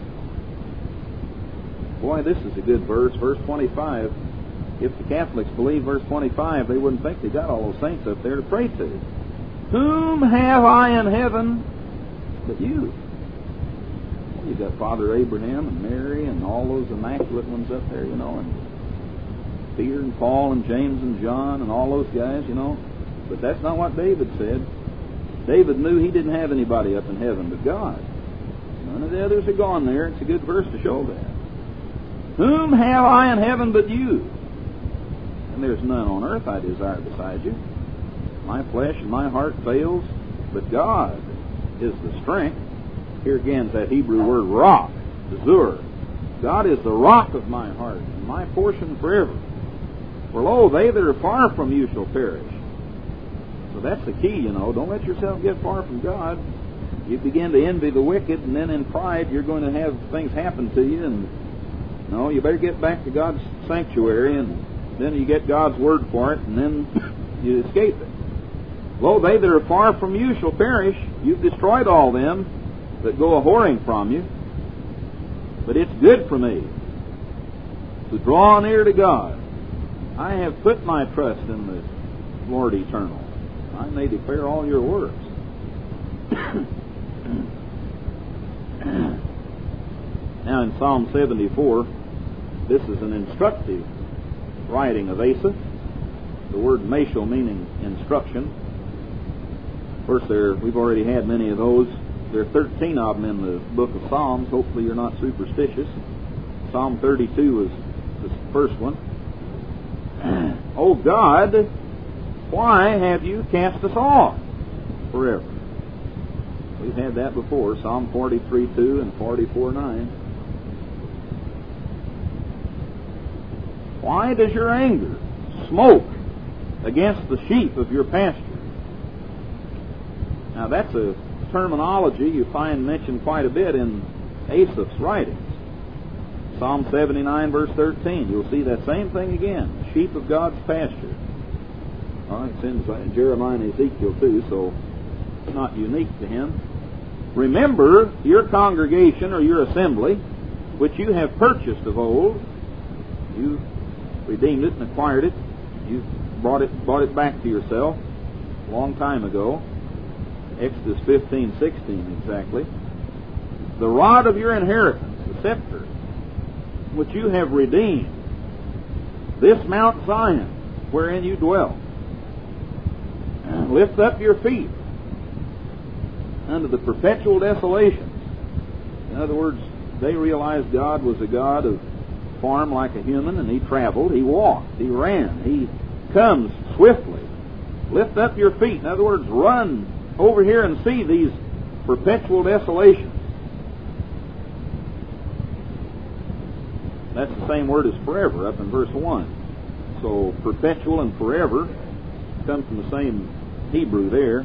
Boy, this is a good verse, verse twenty-five. If the Catholics believe verse twenty-five, they wouldn't think they got all those saints up there to pray to. Whom have I in heaven but you? Well, you've got Father Abraham and Mary and all those immaculate ones up there, you know, and Peter and Paul and James and John and all those guys, you know. But that's not what David said. David knew he didn't have anybody up in heaven but God. None of the others are gone there. It's a good verse to show that. Whom have I in heaven but you? And there's none on earth I desire beside you. My flesh and my heart fails, but God is the strength. Here again is that Hebrew word rock, zur. God is the rock of my heart, and my portion forever. For lo, they that are far from you shall perish. So that's the key, you know. Don't let yourself get far from God. You begin to envy the wicked, and then in pride you're going to have things happen to you. And no, you better get back to God's sanctuary, and then you get God's word for it, and then you escape it. Lo, they that are far from you shall perish. You've destroyed all them that go a-whoring from you. But it's good for me to draw near to God. I have put my trust in the Lord eternal. I may declare all your works. Now in Psalm seventy-four, this is an instructive writing of Asaph. The word mashal meaning instruction. Of course, there we've already had many of those. There are thirteen of them in the book of Psalms. Hopefully you're not superstitious. Psalm thirty-two is the first one. O God, why have you cast us off forever? We've had that before. Psalm forty-three two and forty-four nine. Why does your anger smoke against the sheep of your pasture? Now that's a terminology you find mentioned quite a bit in Asaph's writings. Psalm seventy-nine verse thirteen, you'll see that same thing again. Sheep of God's pasture. Well, it's in Jeremiah and Ezekiel too, so it's not unique to him. Remember your congregation or your assembly, which you have purchased of old. You redeemed it and acquired it. You brought it, brought it back to yourself a long time ago. Exodus fifteen sixteen exactly. The rod of your inheritance, the scepter, which you have redeemed, this Mount Zion, wherein you dwell. Lift up your feet unto the perpetual desolations. In other words, they realized God was a God of form like a human, and He traveled, He walked, He ran, He comes swiftly. Lift up your feet. In other words, run over here and see these perpetual desolations. That's the same word as forever up in verse one. So perpetual and forever come from the same Hebrew there.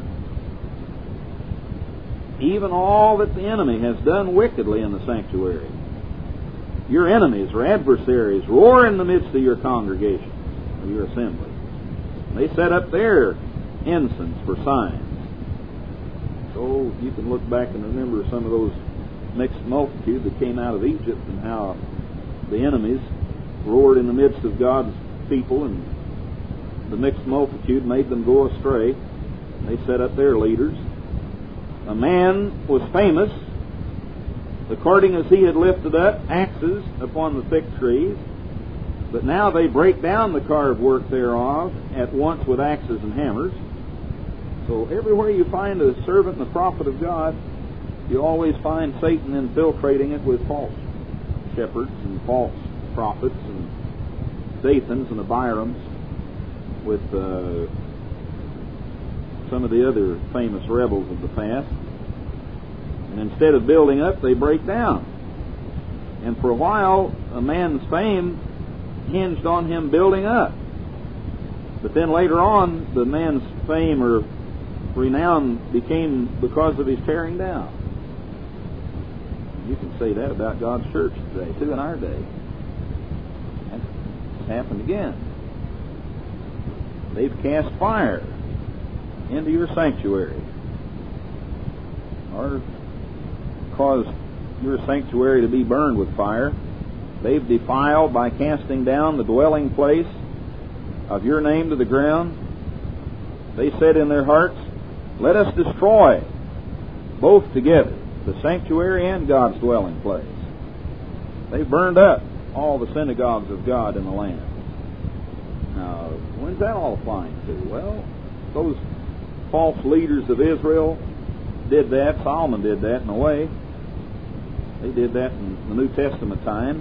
Even all that the enemy has done wickedly in the sanctuary. Your enemies or adversaries roar in the midst of your congregation, of your assembly. They set up their ensigns for signs. So you can look back and remember some of those mixed multitude that came out of Egypt and how the enemies roared in the midst of God's people, and the mixed multitude made them go astray. They set up their leaders. A man was famous according as he had lifted up axes upon the thick trees, but now they break down the carved work thereof at once with axes and hammers. So everywhere you find a servant and a prophet of God, you always find Satan infiltrating it with false shepherds and false prophets and Dathans and Abirams, with uh, some of the other famous rebels of the past. And instead of building up, they break down. And for a while, a man's fame hinged on him building up. But then later on, the man's fame or renown became because of his tearing down. You can say that about God's church today, too, in our day. That's happened again. They've cast fire into your sanctuary, or caused your sanctuary to be burned with fire. They've defiled by casting down the dwelling place of your name to the ground. They said in their hearts, let us destroy both together, the sanctuary and God's dwelling place. They burned up all the synagogues of God in the land. Now, when's that all applying to? Well, those false leaders of Israel did that. Solomon did that in a way. They did that in the New Testament times.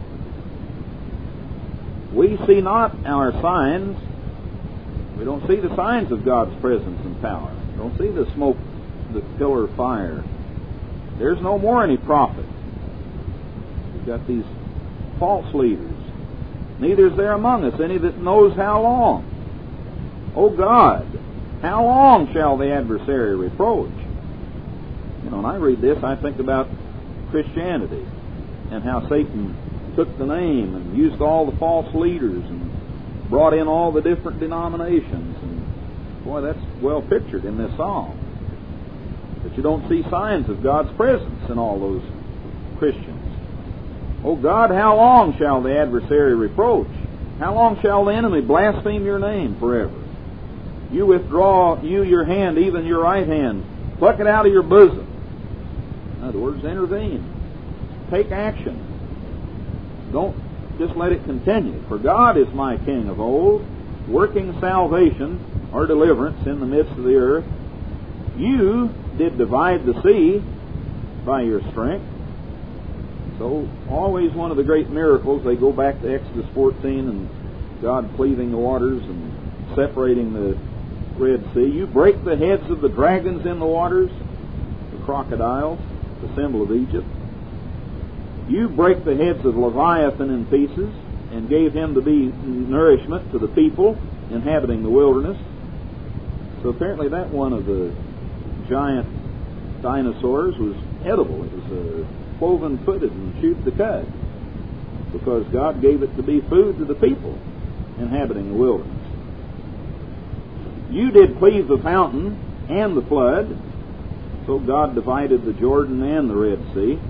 We see not our signs. We don't see the signs of God's presence and power. We don't see the smoke, the pillar of fire. There's no more any prophet. We've got these false leaders. Neither is there among us any that knows how long. O God, how long shall the adversary reproach? You know, when I read this, I think about Christianity and how Satan took the name and used all the false leaders and brought in all the different denominations. And boy, that's well pictured in this psalm. But you don't see signs of God's presence in all those Christians. O God, how long shall the adversary reproach? How long shall the enemy blaspheme your name forever? You withdraw, you your hand, even your right hand, pluck it out of your bosom. In other words, intervene. Take action. Don't just let it continue. For God is my King of old, working salvation or deliverance in the midst of the earth. You did divide the sea by your strength. So, always one of the great miracles, they go back to Exodus fourteen and God cleaving the waters and separating the Red Sea. You break the heads of the dragons in the waters, the crocodiles, the symbol of Egypt. You break the heads of Leviathan in pieces and gave him to be nourishment to the people inhabiting the wilderness. So apparently that one of the giant dinosaurs was edible. It was uh, cloven-footed and chewed the cud because God gave it to be food to the people inhabiting the wilderness. You did cleave the fountain and the flood, so God divided the Jordan and the Red Sea.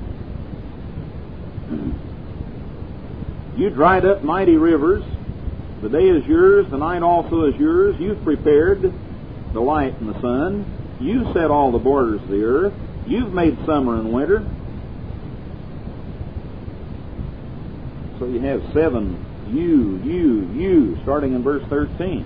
You dried up mighty rivers. The day is yours, the night also is yours. You've prepared the light and the sun. You set all the borders of the earth. You've made summer and winter. So you have seven you, you, you, starting in verse thirteen.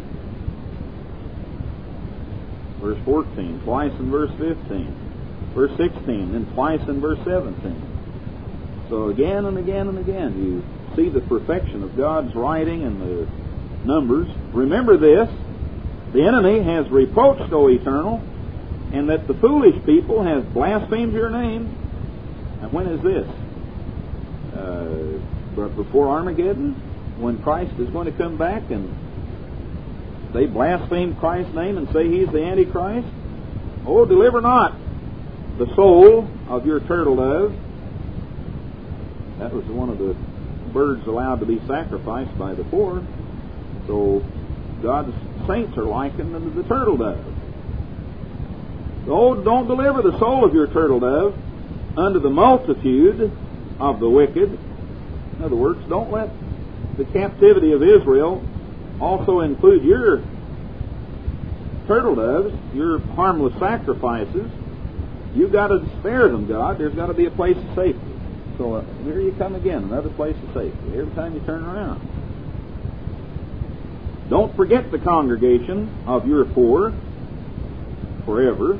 Verse fourteen, twice in verse fifteen. Verse sixteen, then twice in verse seventeen. So again and again and again you see the perfection of God's writing and the numbers. Remember this, the enemy has reproached, O Eternal, and that the foolish people have blasphemed your name. And when is this? Uh, before Armageddon, when Christ is going to come back and they blaspheme Christ's name and say he's the Antichrist? Oh, deliver not the soul of your turtle dove. That was one of the birds allowed to be sacrificed by the poor. So God's saints are likened unto the turtle dove. Oh, don't deliver the soul of your turtle dove unto the multitude of the wicked. In other words, don't let the captivity of Israel also include your turtle doves, your harmless sacrifices. You've got to spare them, God. There's got to be a place of safety. So uh, here you come again, another place of safety, every time you turn around. Don't forget the congregation of your poor forever.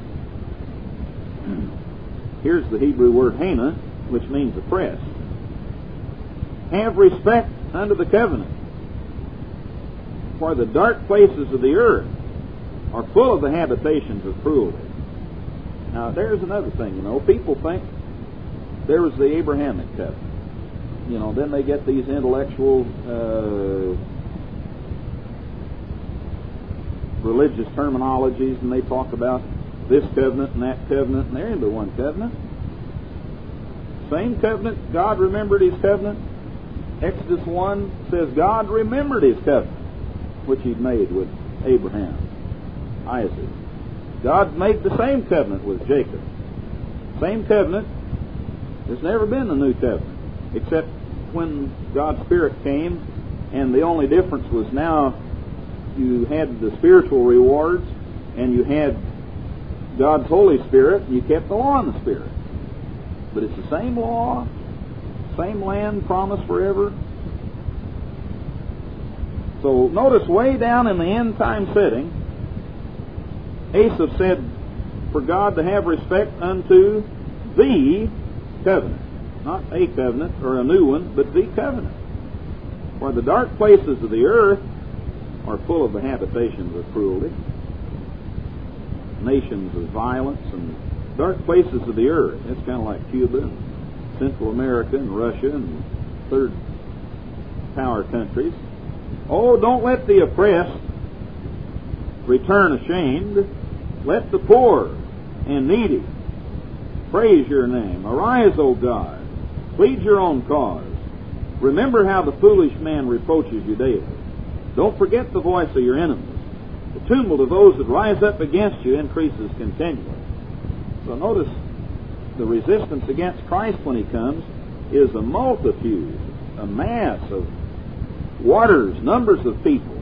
Here's the Hebrew word hena, which means oppressed. Have respect unto the covenant, for the dark places of the earth are full of the habitations of cruelty. Now, there's another thing, you know. People think there was the Abrahamic covenant. You know, then they get these intellectual, uh, religious terminologies, and they talk about this covenant and that covenant, and they're into one covenant. Same covenant. God remembered His covenant. Exodus one says God remembered His covenant, which He'd made with Abraham, Isaac. God made the same covenant with Jacob. Same covenant. There's never been a new covenant, except when God's Spirit came, and the only difference was now you had the spiritual rewards, and you had God's Holy Spirit, and you kept the law and the Spirit. But it's the same law, same land promised forever. So notice way down in the end time setting, Asaph said for God to have respect unto the covenant. Not a covenant or a new one, but the covenant. For the dark places of the earth are full of the habitations of cruelty, nations of violence, and dark places of the earth. It's kind of like Cuba and Central America and Russia and third power countries. Oh, don't let the oppressed return ashamed. Let the poor and needy praise your name. Arise, O God. Plead your own cause. Remember how the foolish man reproaches you daily. Don't forget the voice of your enemies. The tumult of those that rise up against you increases continually. So notice the resistance against Christ when He comes is a multitude, a mass of waters, numbers of people.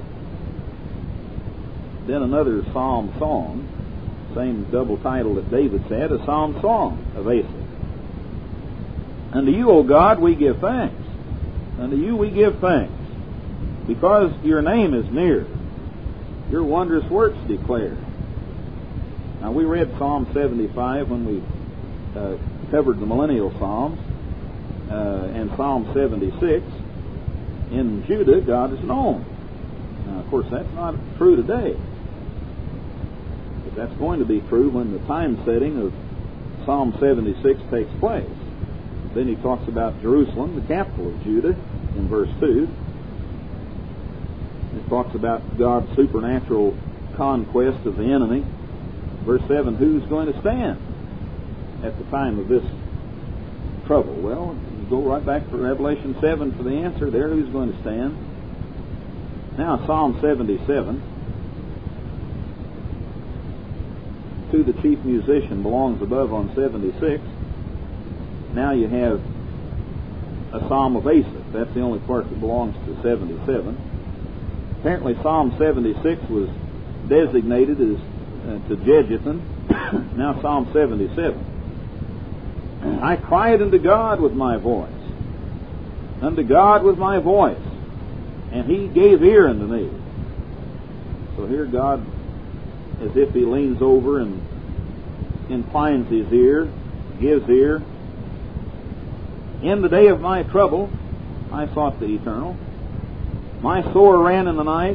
Then another psalm song, same double title that David said, a psalm song of Asaph. Unto you, O God, we give thanks. Unto you we give thanks, because your name is near. Your wondrous works declare. Now, we read Psalm seventy-five when we uh, covered the millennial Psalms, uh, and Psalm seventy-six. In Judah, God is known. Now, of course, that's not true today. But that's going to be true when the time setting of Psalm seventy-six takes place. Then he talks about Jerusalem, the capital of Judah, in verse two. It talks about God's supernatural conquest of the enemy. Verse seven, who's going to stand at the time of this trouble? Well, you go right back to Revelation seven for the answer there. Who's going to stand? Now, Psalm seventy-seven, to the chief musician, belongs above on seventy-six. Now you have a Psalm of Asaph. That's the only part that belongs to seventy-seven. Apparently Psalm seventy-six was designated as uh, to Jeduthun. Now Psalm seventy-seven. I cried unto God with my voice, unto God with my voice, and He gave ear unto me. So here God, as if He leans over and inclines His ear, gives ear. In the day of my trouble, I sought the Eternal. My sore ran in the night.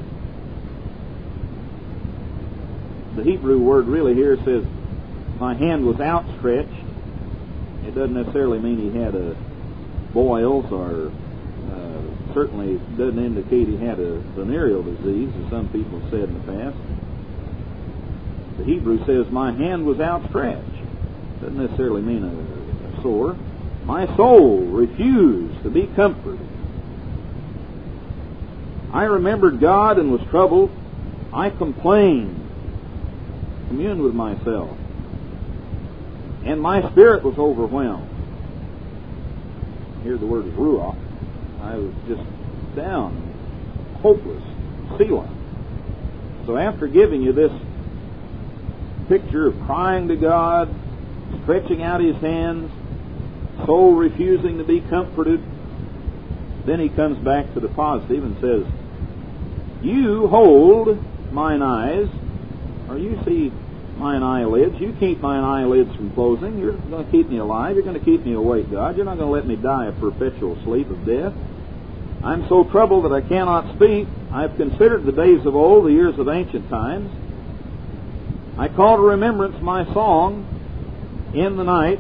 The Hebrew word really here says, my hand was outstretched. It doesn't necessarily mean he had a boils, or uh, certainly doesn't indicate he had a venereal disease, as some people have said in the past. The Hebrew says, my hand was outstretched. Doesn't necessarily mean a, a sore. My soul refused to be comforted. I remembered God and was troubled. I complained, communed with myself, and my spirit was overwhelmed. Here the word is ruach. I was just down, hopeless, Selah. So after giving you this picture of crying to God, stretching out his hands, soul refusing to be comforted, then he comes back to the positive and says, you hold mine eyes, or you see mine eyelids. You keep mine eyelids from closing. You're going to keep me alive. You're going to keep me awake, God. You're not going to let me die a perpetual sleep of death. I'm so troubled that I cannot speak. I've considered the days of old, the years of ancient times. I call to remembrance my song, in the night,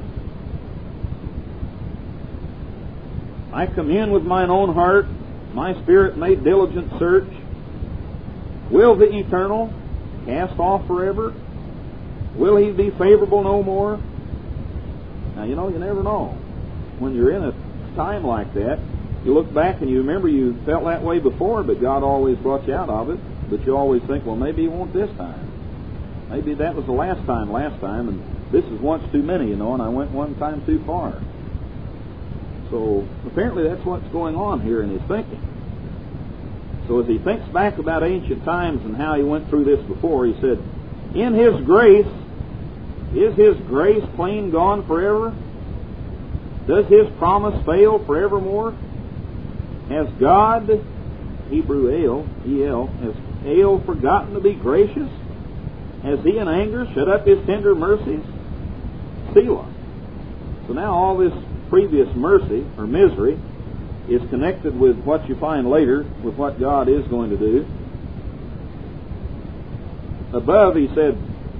I commune with mine own heart, my spirit made diligent search. Will the Eternal cast off forever? Will He be favorable no more? Now, you know, you never know. When you're in a time like that, you look back and you remember you felt that way before, but God always brought you out of it. But you always think, well, maybe He won't this time. Maybe that was the last time, last time, and this is once too many, you know, and I went one time too far. So apparently that's what's going on here in his thinking. So as he thinks back about ancient times and how he went through this before, he said, in His grace, is His grace plain gone forever? Does His promise fail forevermore? Has God, Hebrew El, E L, has El forgotten to be gracious? Has He in anger shut up His tender mercies? Selah. So now all this previous mercy or misery is connected with what you find later, with what God is going to do. Above, he said,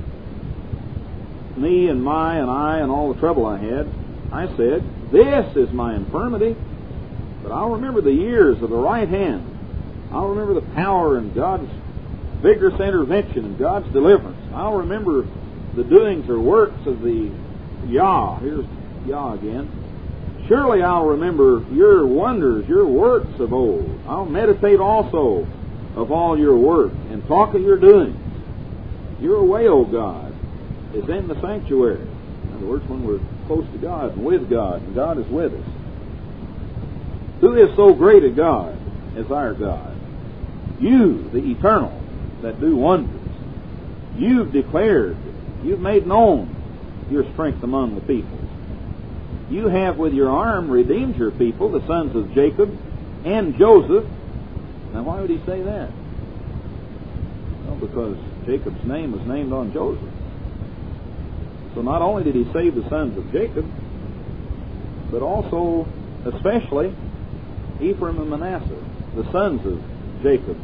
me and my and I and all the trouble I had, I said, this is my infirmity, but I'll remember the years of the right hand. I'll remember the power and God's vigorous intervention and God's deliverance. I'll remember the doings or works of the Yah. Here's Yah again. Surely I'll remember your wonders, your works of old. I'll meditate also of all your work and talk of your doings. Your way, O God, is in the sanctuary. In other words, when we're close to God and with God, and God is with us. Who is so great a God as our God? You, the Eternal, that do wonders. You've declared, you've made known your strength among the peoples. You have with your arm redeemed your people, the sons of Jacob and Joseph. Now, why would he say that? Well, because Jacob's name was named on Joseph. So not only did he save the sons of Jacob, but also, especially, Ephraim and Manasseh, the sons of Jacob.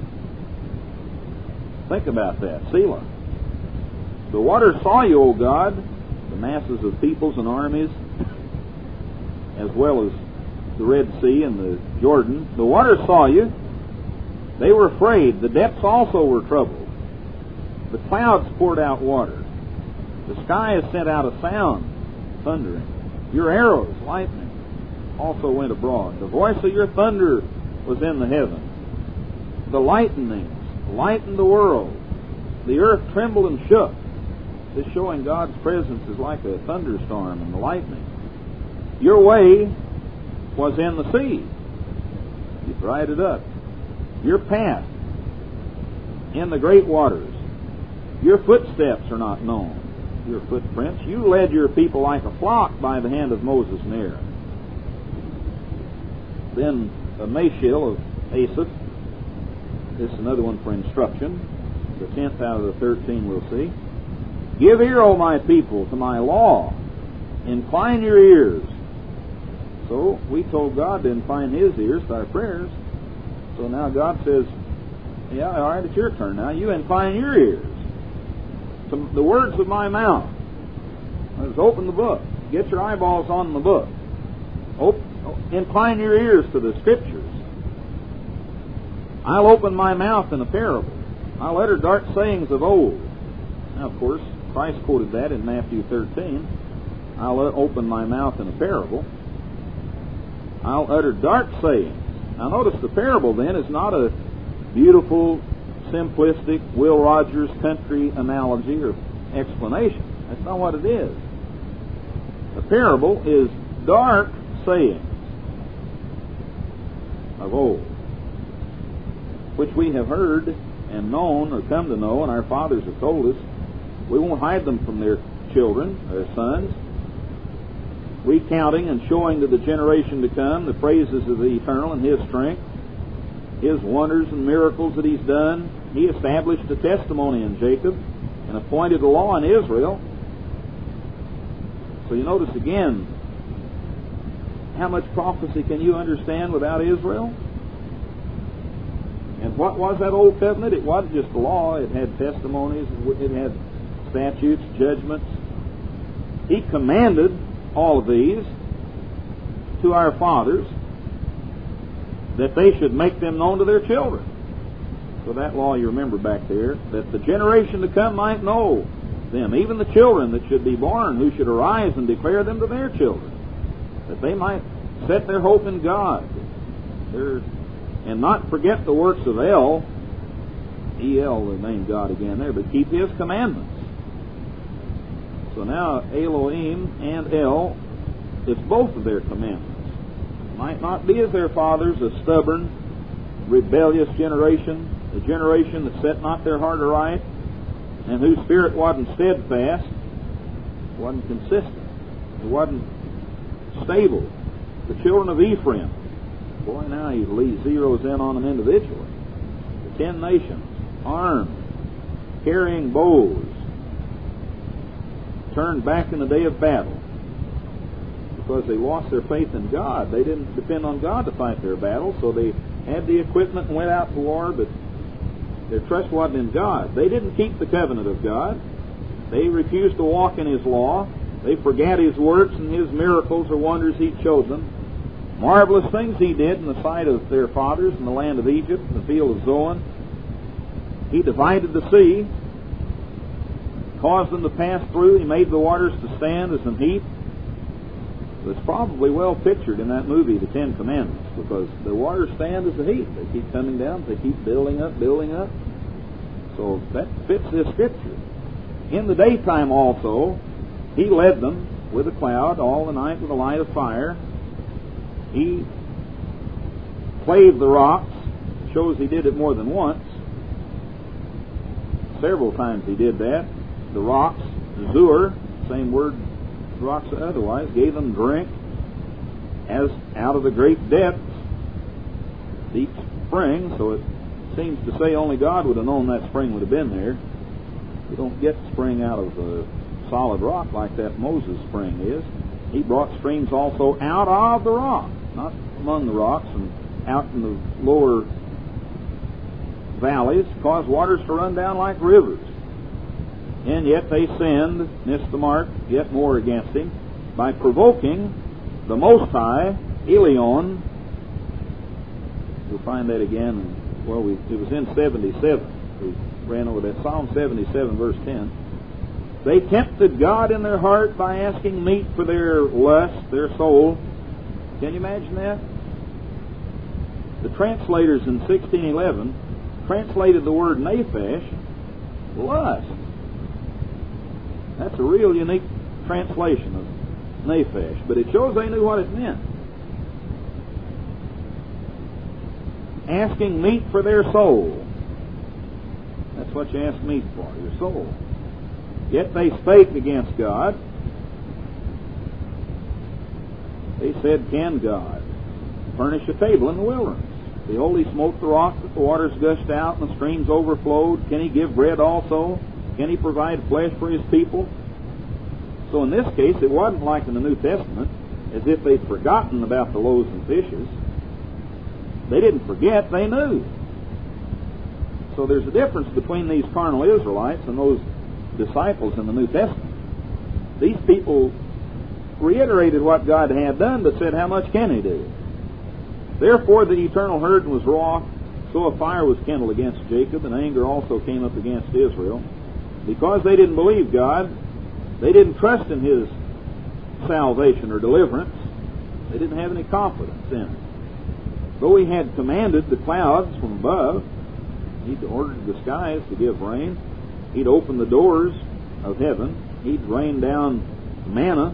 Think about that. Selah. The waters saw you, O God, the masses of peoples and armies, as well as the Red Sea and the Jordan. The waters saw you. They were afraid. The depths also were troubled. The clouds poured out water. The sky has sent out a sound, thundering. Your arrows, lightning, also went abroad. The voice of your thunder was in the heaven. The lightnings lightened the world. The earth trembled and shook. This showing God's presence is like a thunderstorm and the lightning. Your way was in the sea. You dried it up. Your path in the great waters. Your footsteps are not known. Your footprints. You led your people like a flock by the hand of Moses and Aaron. Then a Mashiel of Asaph. This is another one for instruction. The tenth out of the thirteen we'll see. Give ear, O my people, to my law. Incline your ears. So we told God to incline His ears to our prayers. So now God says, yeah, all right, it's your turn now. You incline your ears to the words of my mouth. Let's open the book. Get your eyeballs on the book. Open, incline your ears to the Scriptures. I'll open my mouth in a parable. I'll utter dark sayings of old. Now, of course, Christ quoted that in Matthew thirteen. I'll open my mouth in a parable. I'll utter dark sayings. Now, notice the parable then is not a beautiful, simplistic Will Rogers country analogy or explanation. That's not what it is. A parable is dark sayings of old, which we have heard and known or come to know, and our fathers have told us. We won't hide them from their children, their sons, recounting and showing to the generation to come the praises of the Eternal and His strength, His wonders and miracles that He's done. He established a testimony in Jacob and appointed a law in Israel. So you notice again, how much prophecy can you understand without Israel? And what was that old covenant? It wasn't just a law. It had testimonies. It had statutes, judgments. He commanded all of these to our fathers that they should make them known to their children. So that law, you remember back there, that the generation to come might know them, even the children that should be born, who should arise and declare them to their children, that they might set their hope in God, their, and not forget the works of El, E L, the name God again there, but keep His commandments. So now Elohim and El, it's both of their commandments. Might not be as their fathers, a stubborn, rebellious generation, a generation that set not their heart aright, and whose spirit wasn't steadfast, wasn't consistent, it wasn't stable. The children of Ephraim, boy, now he zeroes in on them individually. The ten nations, armed, carrying bows, turned back in the day of battle because they lost their faith in God. They didn't depend on God to fight their battle, so they had the equipment and went out to war, but their trust wasn't in God. They didn't keep the covenant of God. They refused to walk in His law. They forgot His works and His miracles or wonders He showed them. Marvelous things He did in the sight of their fathers in the land of Egypt, in the field of Zoan. He divided the sea, caused them to pass through. He made the waters to stand as an heap. It's probably well pictured in that movie, The Ten Commandments, because the waters stand as a heap. They keep coming down. They keep building up, building up. So that fits this scripture. In the daytime also, He led them with a cloud, all the night with a light of fire. He clave the rocks. Shows He did it more than once. Several times He did that. The rocks, Zur, same word, rocks otherwise, gave them drink as out of the great depths, deep spring. So it seems to say only God would have known that spring would have been there. You don't get spring out of a solid rock like that Moses spring is. He brought streams also out of the rock, not among the rocks and out in the lower valleys, caused waters to run down like rivers. And yet they sinned, missed the mark yet more against Him, by provoking the Most High, Elion. You'll find that again. Well, we, it was in seventy-seven. We ran over that. Psalm seventy-seven, verse ten. They tempted God in their heart by asking meat for their lust, their soul. Can you imagine that? The translators in sixteen eleven translated the word nephesh, lust. That's a real unique translation of nephesh, but it shows they knew what it meant. Asking meat for their soul. That's what you ask meat for, your soul. Yet they spake against God. They said, can God furnish a table in the wilderness? Behold, He smote the rock that the waters gushed out and the streams overflowed. Can He give bread also? Can He provide flesh for His people? So in this case, it wasn't like in the New Testament, as if they'd forgotten about the loaves and fishes. They didn't forget, they knew. So there's a difference between these carnal Israelites and those disciples in the New Testament. These people reiterated what God had done, but said, how much can He do? Therefore the eternal herd was wroth, so a fire was kindled against Jacob, and anger also came up against Israel. Because they didn't believe God, they didn't trust in His salvation or deliverance, they didn't have any confidence in it. Though He had commanded the clouds from above, He'd ordered the skies to give rain, He'd opened the doors of heaven, He'd rained down manna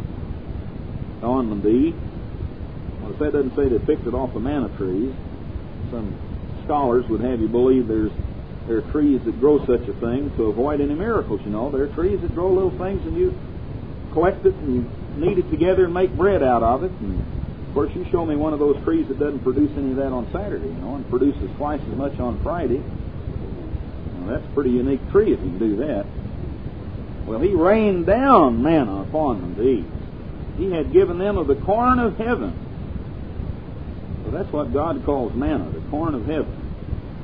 on thee. Well, if that doesn't say they picked it off the manna trees, some scholars would have you believe there's there are trees that grow such a thing to avoid any miracles, you know. There are trees that grow little things and you collect it and knead it together and make bread out of it. And of course, you show me one of those trees that doesn't produce any of that on Saturday, you know, and produces twice as much on Friday. Well, that's a pretty unique tree if you can do that. Well, He rained down manna upon them to eat. He had given them of the corn of heaven. So that's what God calls manna, the corn of heaven.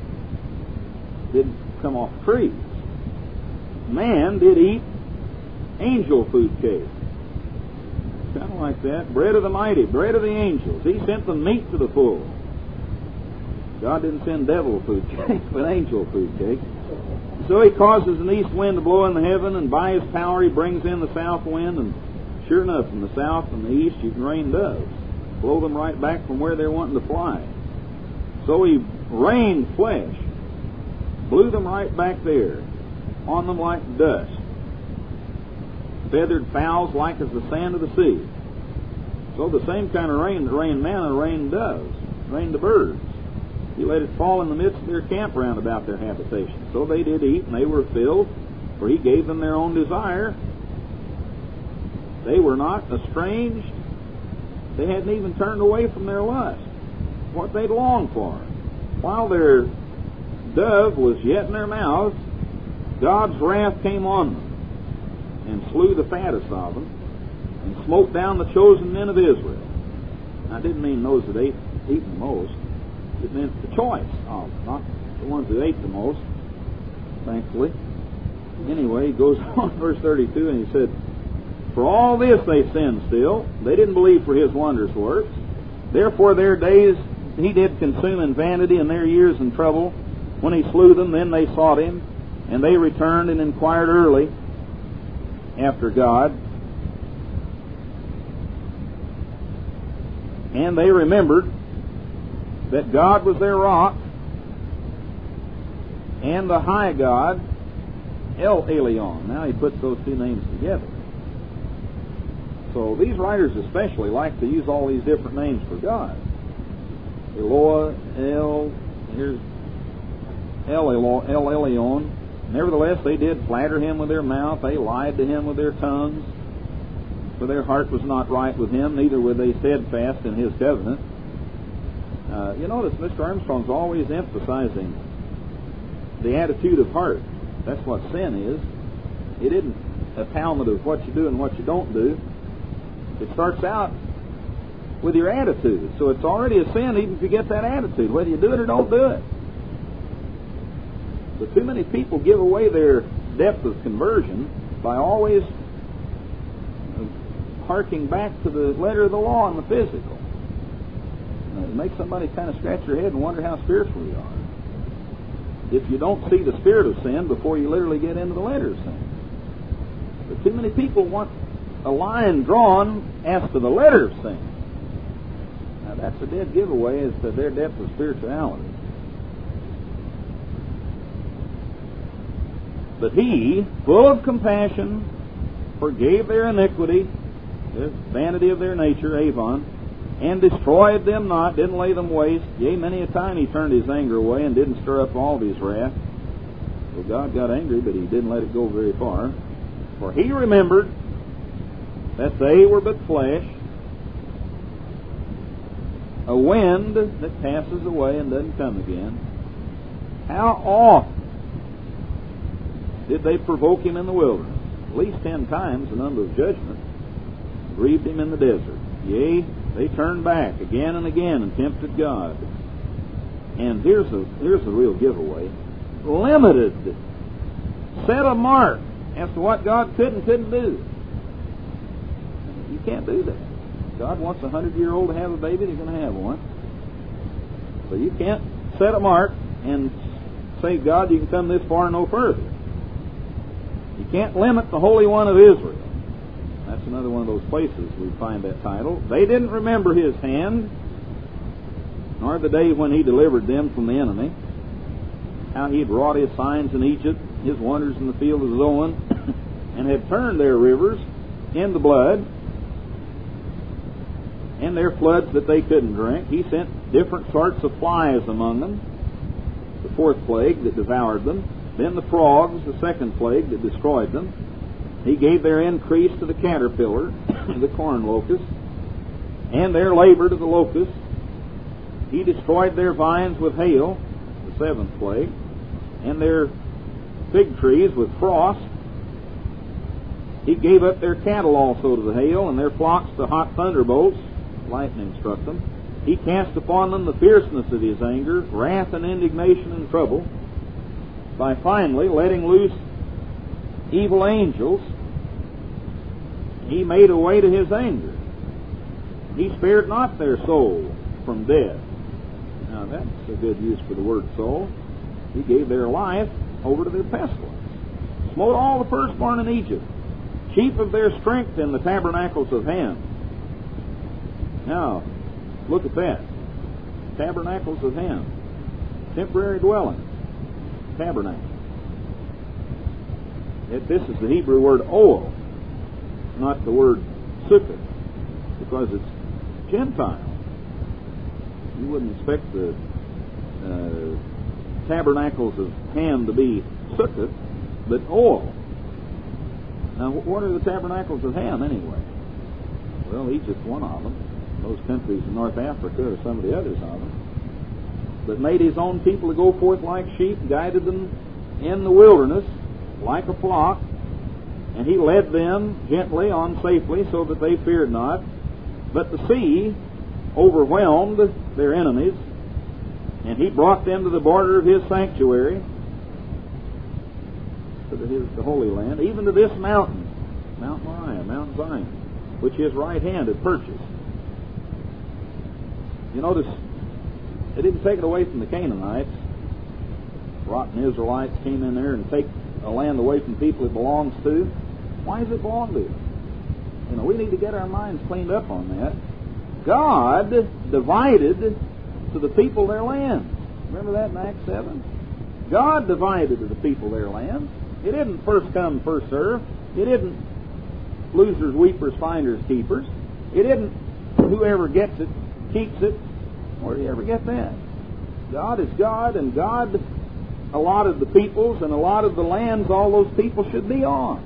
Didn't come off trees. Man did eat angel food cake. Kind of like that. Bread of the mighty, bread of the angels. He sent them meat to the full. God didn't send devil food cake, but angel food cake. So he causes an east wind to blow in the heaven, and by his power he brings in the south wind, and sure enough, from the south and the east you can rain doves. Blow them right back from where they're wanting to fly. So he rained flesh, blew them right back there, on them like dust. Feathered fowls like as the sand of the sea. So the same kind of rain that rained manna rained doves, rained the birds. He let it fall in the midst of their camp round about their habitation. So they did eat, and they were filled, for he gave them their own desire. They were not estranged. They hadn't even turned away from their lust, what they'd longed for. While their dove was yet in their mouths, God's wrath came on them, and slew the fattest of them, and smote down the chosen men of Israel. I didn't mean those that ate eaten most. It meant the choice of them, not the ones that ate the most, thankfully. Anyway, he goes on, verse thirty-two, and he said, for all this they sinned still. They didn't believe for his wondrous works. Therefore their days he did consume in vanity, and their years in trouble. When he slew them, then they sought him, and they returned and inquired early after God. And they remembered that God was their rock, and the high God, El Elyon. Now he puts those two names together. So these writers especially like to use all these different names for God. Eloah, El, here's El, Elo, El Elyon. Nevertheless, they did flatter him with their mouth. They lied to him with their tongues. For their heart was not right with him, neither were they steadfast in his covenant. Uh, you notice Mister Armstrong's always emphasizing the attitude of heart. That's what sin is. It isn't a talmud of what you do and what you don't do. It starts out with your attitude. So it's already a sin even if you get that attitude, whether you do it or don't do it. But too many people give away their depth of conversion by always harking back to the letter of the law and the physical. Now, it makes somebody kind of scratch their head and wonder how spiritual you are if you don't see the spirit of sin before you literally get into the letter of sin. But too many people want a line drawn as to the letter of sin. Now that's a dead giveaway as to their depth of spirituality. But he, full of compassion, forgave their iniquity, the vanity of their nature, Avon, and destroyed them not, didn't lay them waste. Yea, many a time he turned his anger away and didn't stir up all of his wrath. So God got angry, but he didn't let it go very far. For he remembered that they were but flesh, a wind that passes away and doesn't come again. How often did they provoke him in the wilderness? At least ten times the number of judgment. Grieved him in the desert. Yea, they turned back again and again and tempted God. And here's a here's a real giveaway. Limited. Set a mark as to what God could and couldn't do. You can't do that. God wants a hundred-year-old to have a baby, they're going to have one. So you can't set a mark and say, God, you can come this far and no further. You can't limit the Holy One of Israel. That's another one of those places we find that title. They didn't remember his hand, nor the day when he delivered them from the enemy, how he had wrought his signs in Egypt, his wonders in the field of Zoan, and had turned their rivers into blood, and their floods that they couldn't drink. He sent different sorts of flies among them, the fourth plague that devoured them, then the frogs, the second plague that destroyed them. He gave their increase to the caterpillar, the corn locust, and their labor to the locust. He destroyed their vines with hail, the seventh plague, and their fig trees with frost. He gave up their cattle also to the hail, and their flocks to hot thunderbolts. Lightning struck them. He cast upon them the fierceness of his anger, wrath and indignation and trouble, by finally letting loose evil angels He made a way to His anger. He spared not their soul from death. Now that's a good use for the word soul. He gave their life over to their pestilence. Smote all the firstborn in Egypt, chief of their strength in the tabernacles of Ham. Now, look at that. Tabernacles of Ham. Temporary dwelling. Tabernacle. It, this is the Hebrew word oel, not the word sukkah, because it's Gentile. You wouldn't expect the uh, tabernacles of Ham to be sukkah, but oel. Now, what are the tabernacles of Ham anyway? Well, Egypt's one of them. Those countries in North Africa are some of the others of them. But made His own people to go forth like sheep, guided them in the wilderness like a flock, and He led them gently on safely so that they feared not. But the sea overwhelmed their enemies, and He brought them to the border of His sanctuary, to the, his, the Holy Land, even to this mountain, Mount Moriah, Mount Zion, which His right hand had purchased. You notice, it didn't take it away from the Canaanites. Rotten Israelites came in there and take a land away from people it belongs to. Why does it belong to? You know, we need to get our minds cleaned up on that. God divided to the people their land. Remember that in Acts seven? God divided to the people their land. It didn't first come, first serve. It didn't losers, weepers, finders, keepers. It didn't whoever gets it keeps it. Where do you ever get that? God is God, and God allotted the peoples and allotted the lands all those people should be on.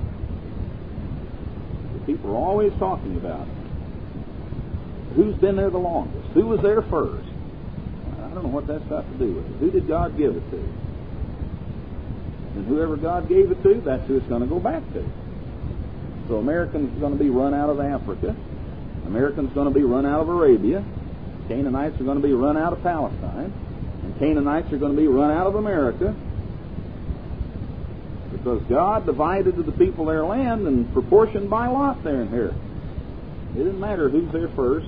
The people are always talking about it. Who's been there the longest? Who was there first? I don't know what that's got to do with it. Who did God give it to? And whoever God gave it to, that's who it's going to go back to. So Americans are going to be run out of Africa. Americans are going to be run out of Arabia. Canaanites are going to be run out of Palestine. And Canaanites are going to be run out of America. Because God divided to the people their land and proportioned by lot their inheritance. It didn't matter who's there first.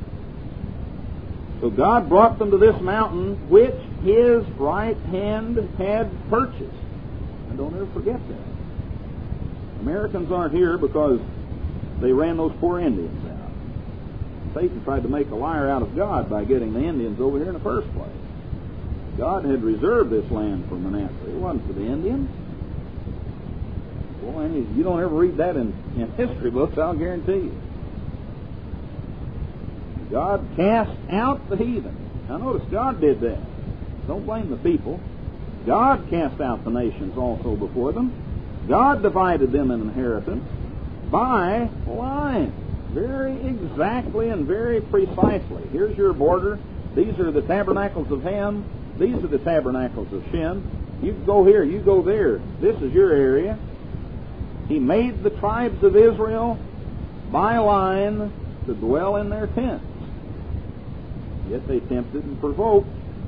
So God brought them to this mountain which His right hand had purchased. And don't ever forget that. Americans aren't here because they ran those poor Indians out. Satan tried to make a liar out of God by getting the Indians over here in the first place. God had reserved this land for Manasseh. It wasn't for the Indians. Well, and you don't ever read that in, in history books, I'll guarantee you. God cast out the heathen. Now notice, God did that. Don't blame the people. God cast out the nations also before them. God divided them in inheritance by line. Very exactly and very precisely. Here's your border. These are the tabernacles of Ham. These are the tabernacles of Shem. You go here, you go there. This is your area. He made the tribes of Israel by line to dwell in their tents. Yet they tempted and provoked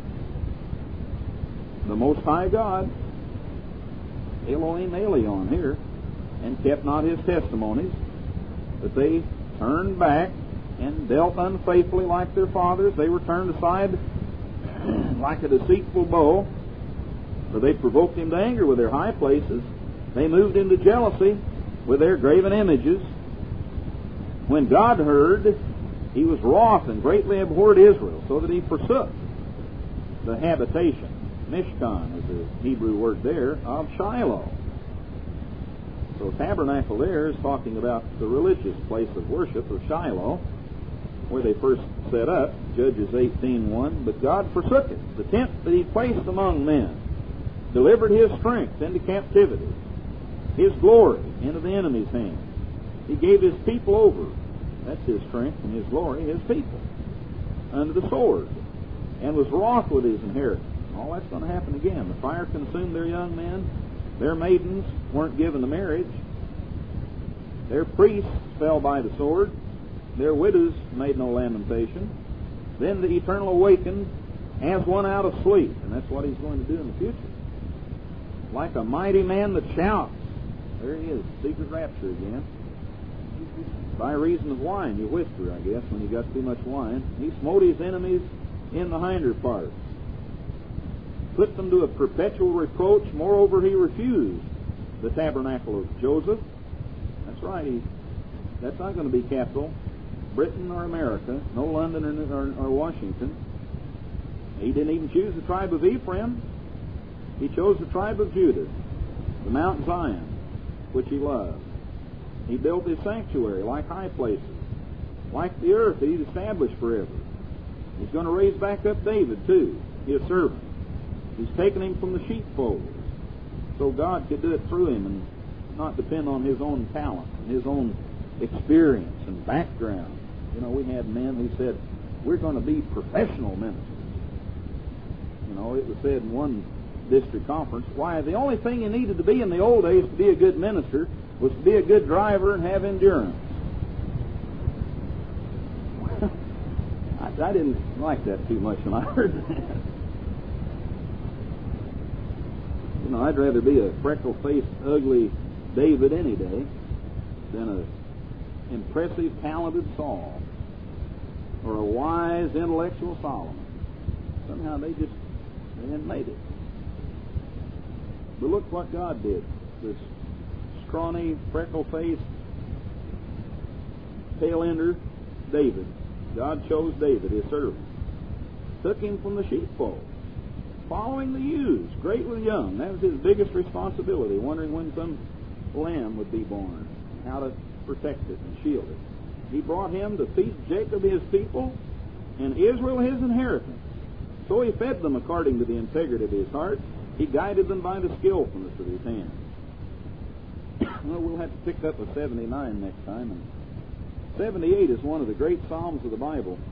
the Most High God, Elohim Elion here, and kept not His testimonies, but they turned back and dealt unfaithfully like their fathers. They were turned aside like a deceitful bow, for they provoked Him to anger with their high places. They moved Him to jealousy with their graven images. When God heard, He was wroth and greatly abhorred Israel, so that He forsook the habitation, Mishkan is the Hebrew word there, of Shiloh. So tabernacle there is talking about the religious place of worship of Shiloh, where they first set up, Judges eighteen one. But God forsook it, the tent that He placed among men, delivered His strength into captivity, His glory into the enemy's hand. He gave His people over, that's His strength and His glory, His people, under the sword, and was wroth with His inheritance. All that's going to happen again. The fire consumed their young men. Their maidens weren't given to marriage. Their priests fell by the sword. Their widows made no lamentation. Then the Eternal awakened as one out of sleep. And that's what He's going to do in the future. Like a mighty man that shouts. There He is, secret rapture again. By reason of wine, you whisper, I guess, when you got too much wine. He smote his enemies in the hinder parts, put them to a perpetual reproach. Moreover, he refused the tabernacle of Joseph. That's right. He, that's not going to be capital Britain or America, no London or, or, or Washington. He didn't even choose the tribe of Ephraim. He chose the tribe of Judah, the Mount Zion, which he loved. He built his sanctuary like high places, like the earth that he'd established forever. He's going to raise back up David, too, his servant. He's taken him from the sheepfold, so God could do it through him and not depend on his own talent and his own experience and background. You know, we had men who said, we're going to be professional ministers. You know, it was said in one district conference, why, the only thing you needed to be in the old days to be a good minister was to be a good driver and have endurance. I, I didn't like that too much when I heard that. You know, I'd rather be a freckle-faced, ugly David any day than an impressive, talented Saul or a wise, intellectual Solomon. Somehow they just they hadn't made it. But look what God did. This scrawny, freckle-faced, tail-ender David. God chose David, his servant. Took him from the sheepfold, following the ewes, great with young. That was his biggest responsibility, wondering when some lamb would be born, how to protect it and shield it. He brought him to feed Jacob his people and Israel his inheritance. So he fed them according to the integrity of his heart. He guided them by the skillfulness of his hand. Well, we'll have to pick up a seventy-nine next time. And seventy-eight is one of the great psalms of the Bible.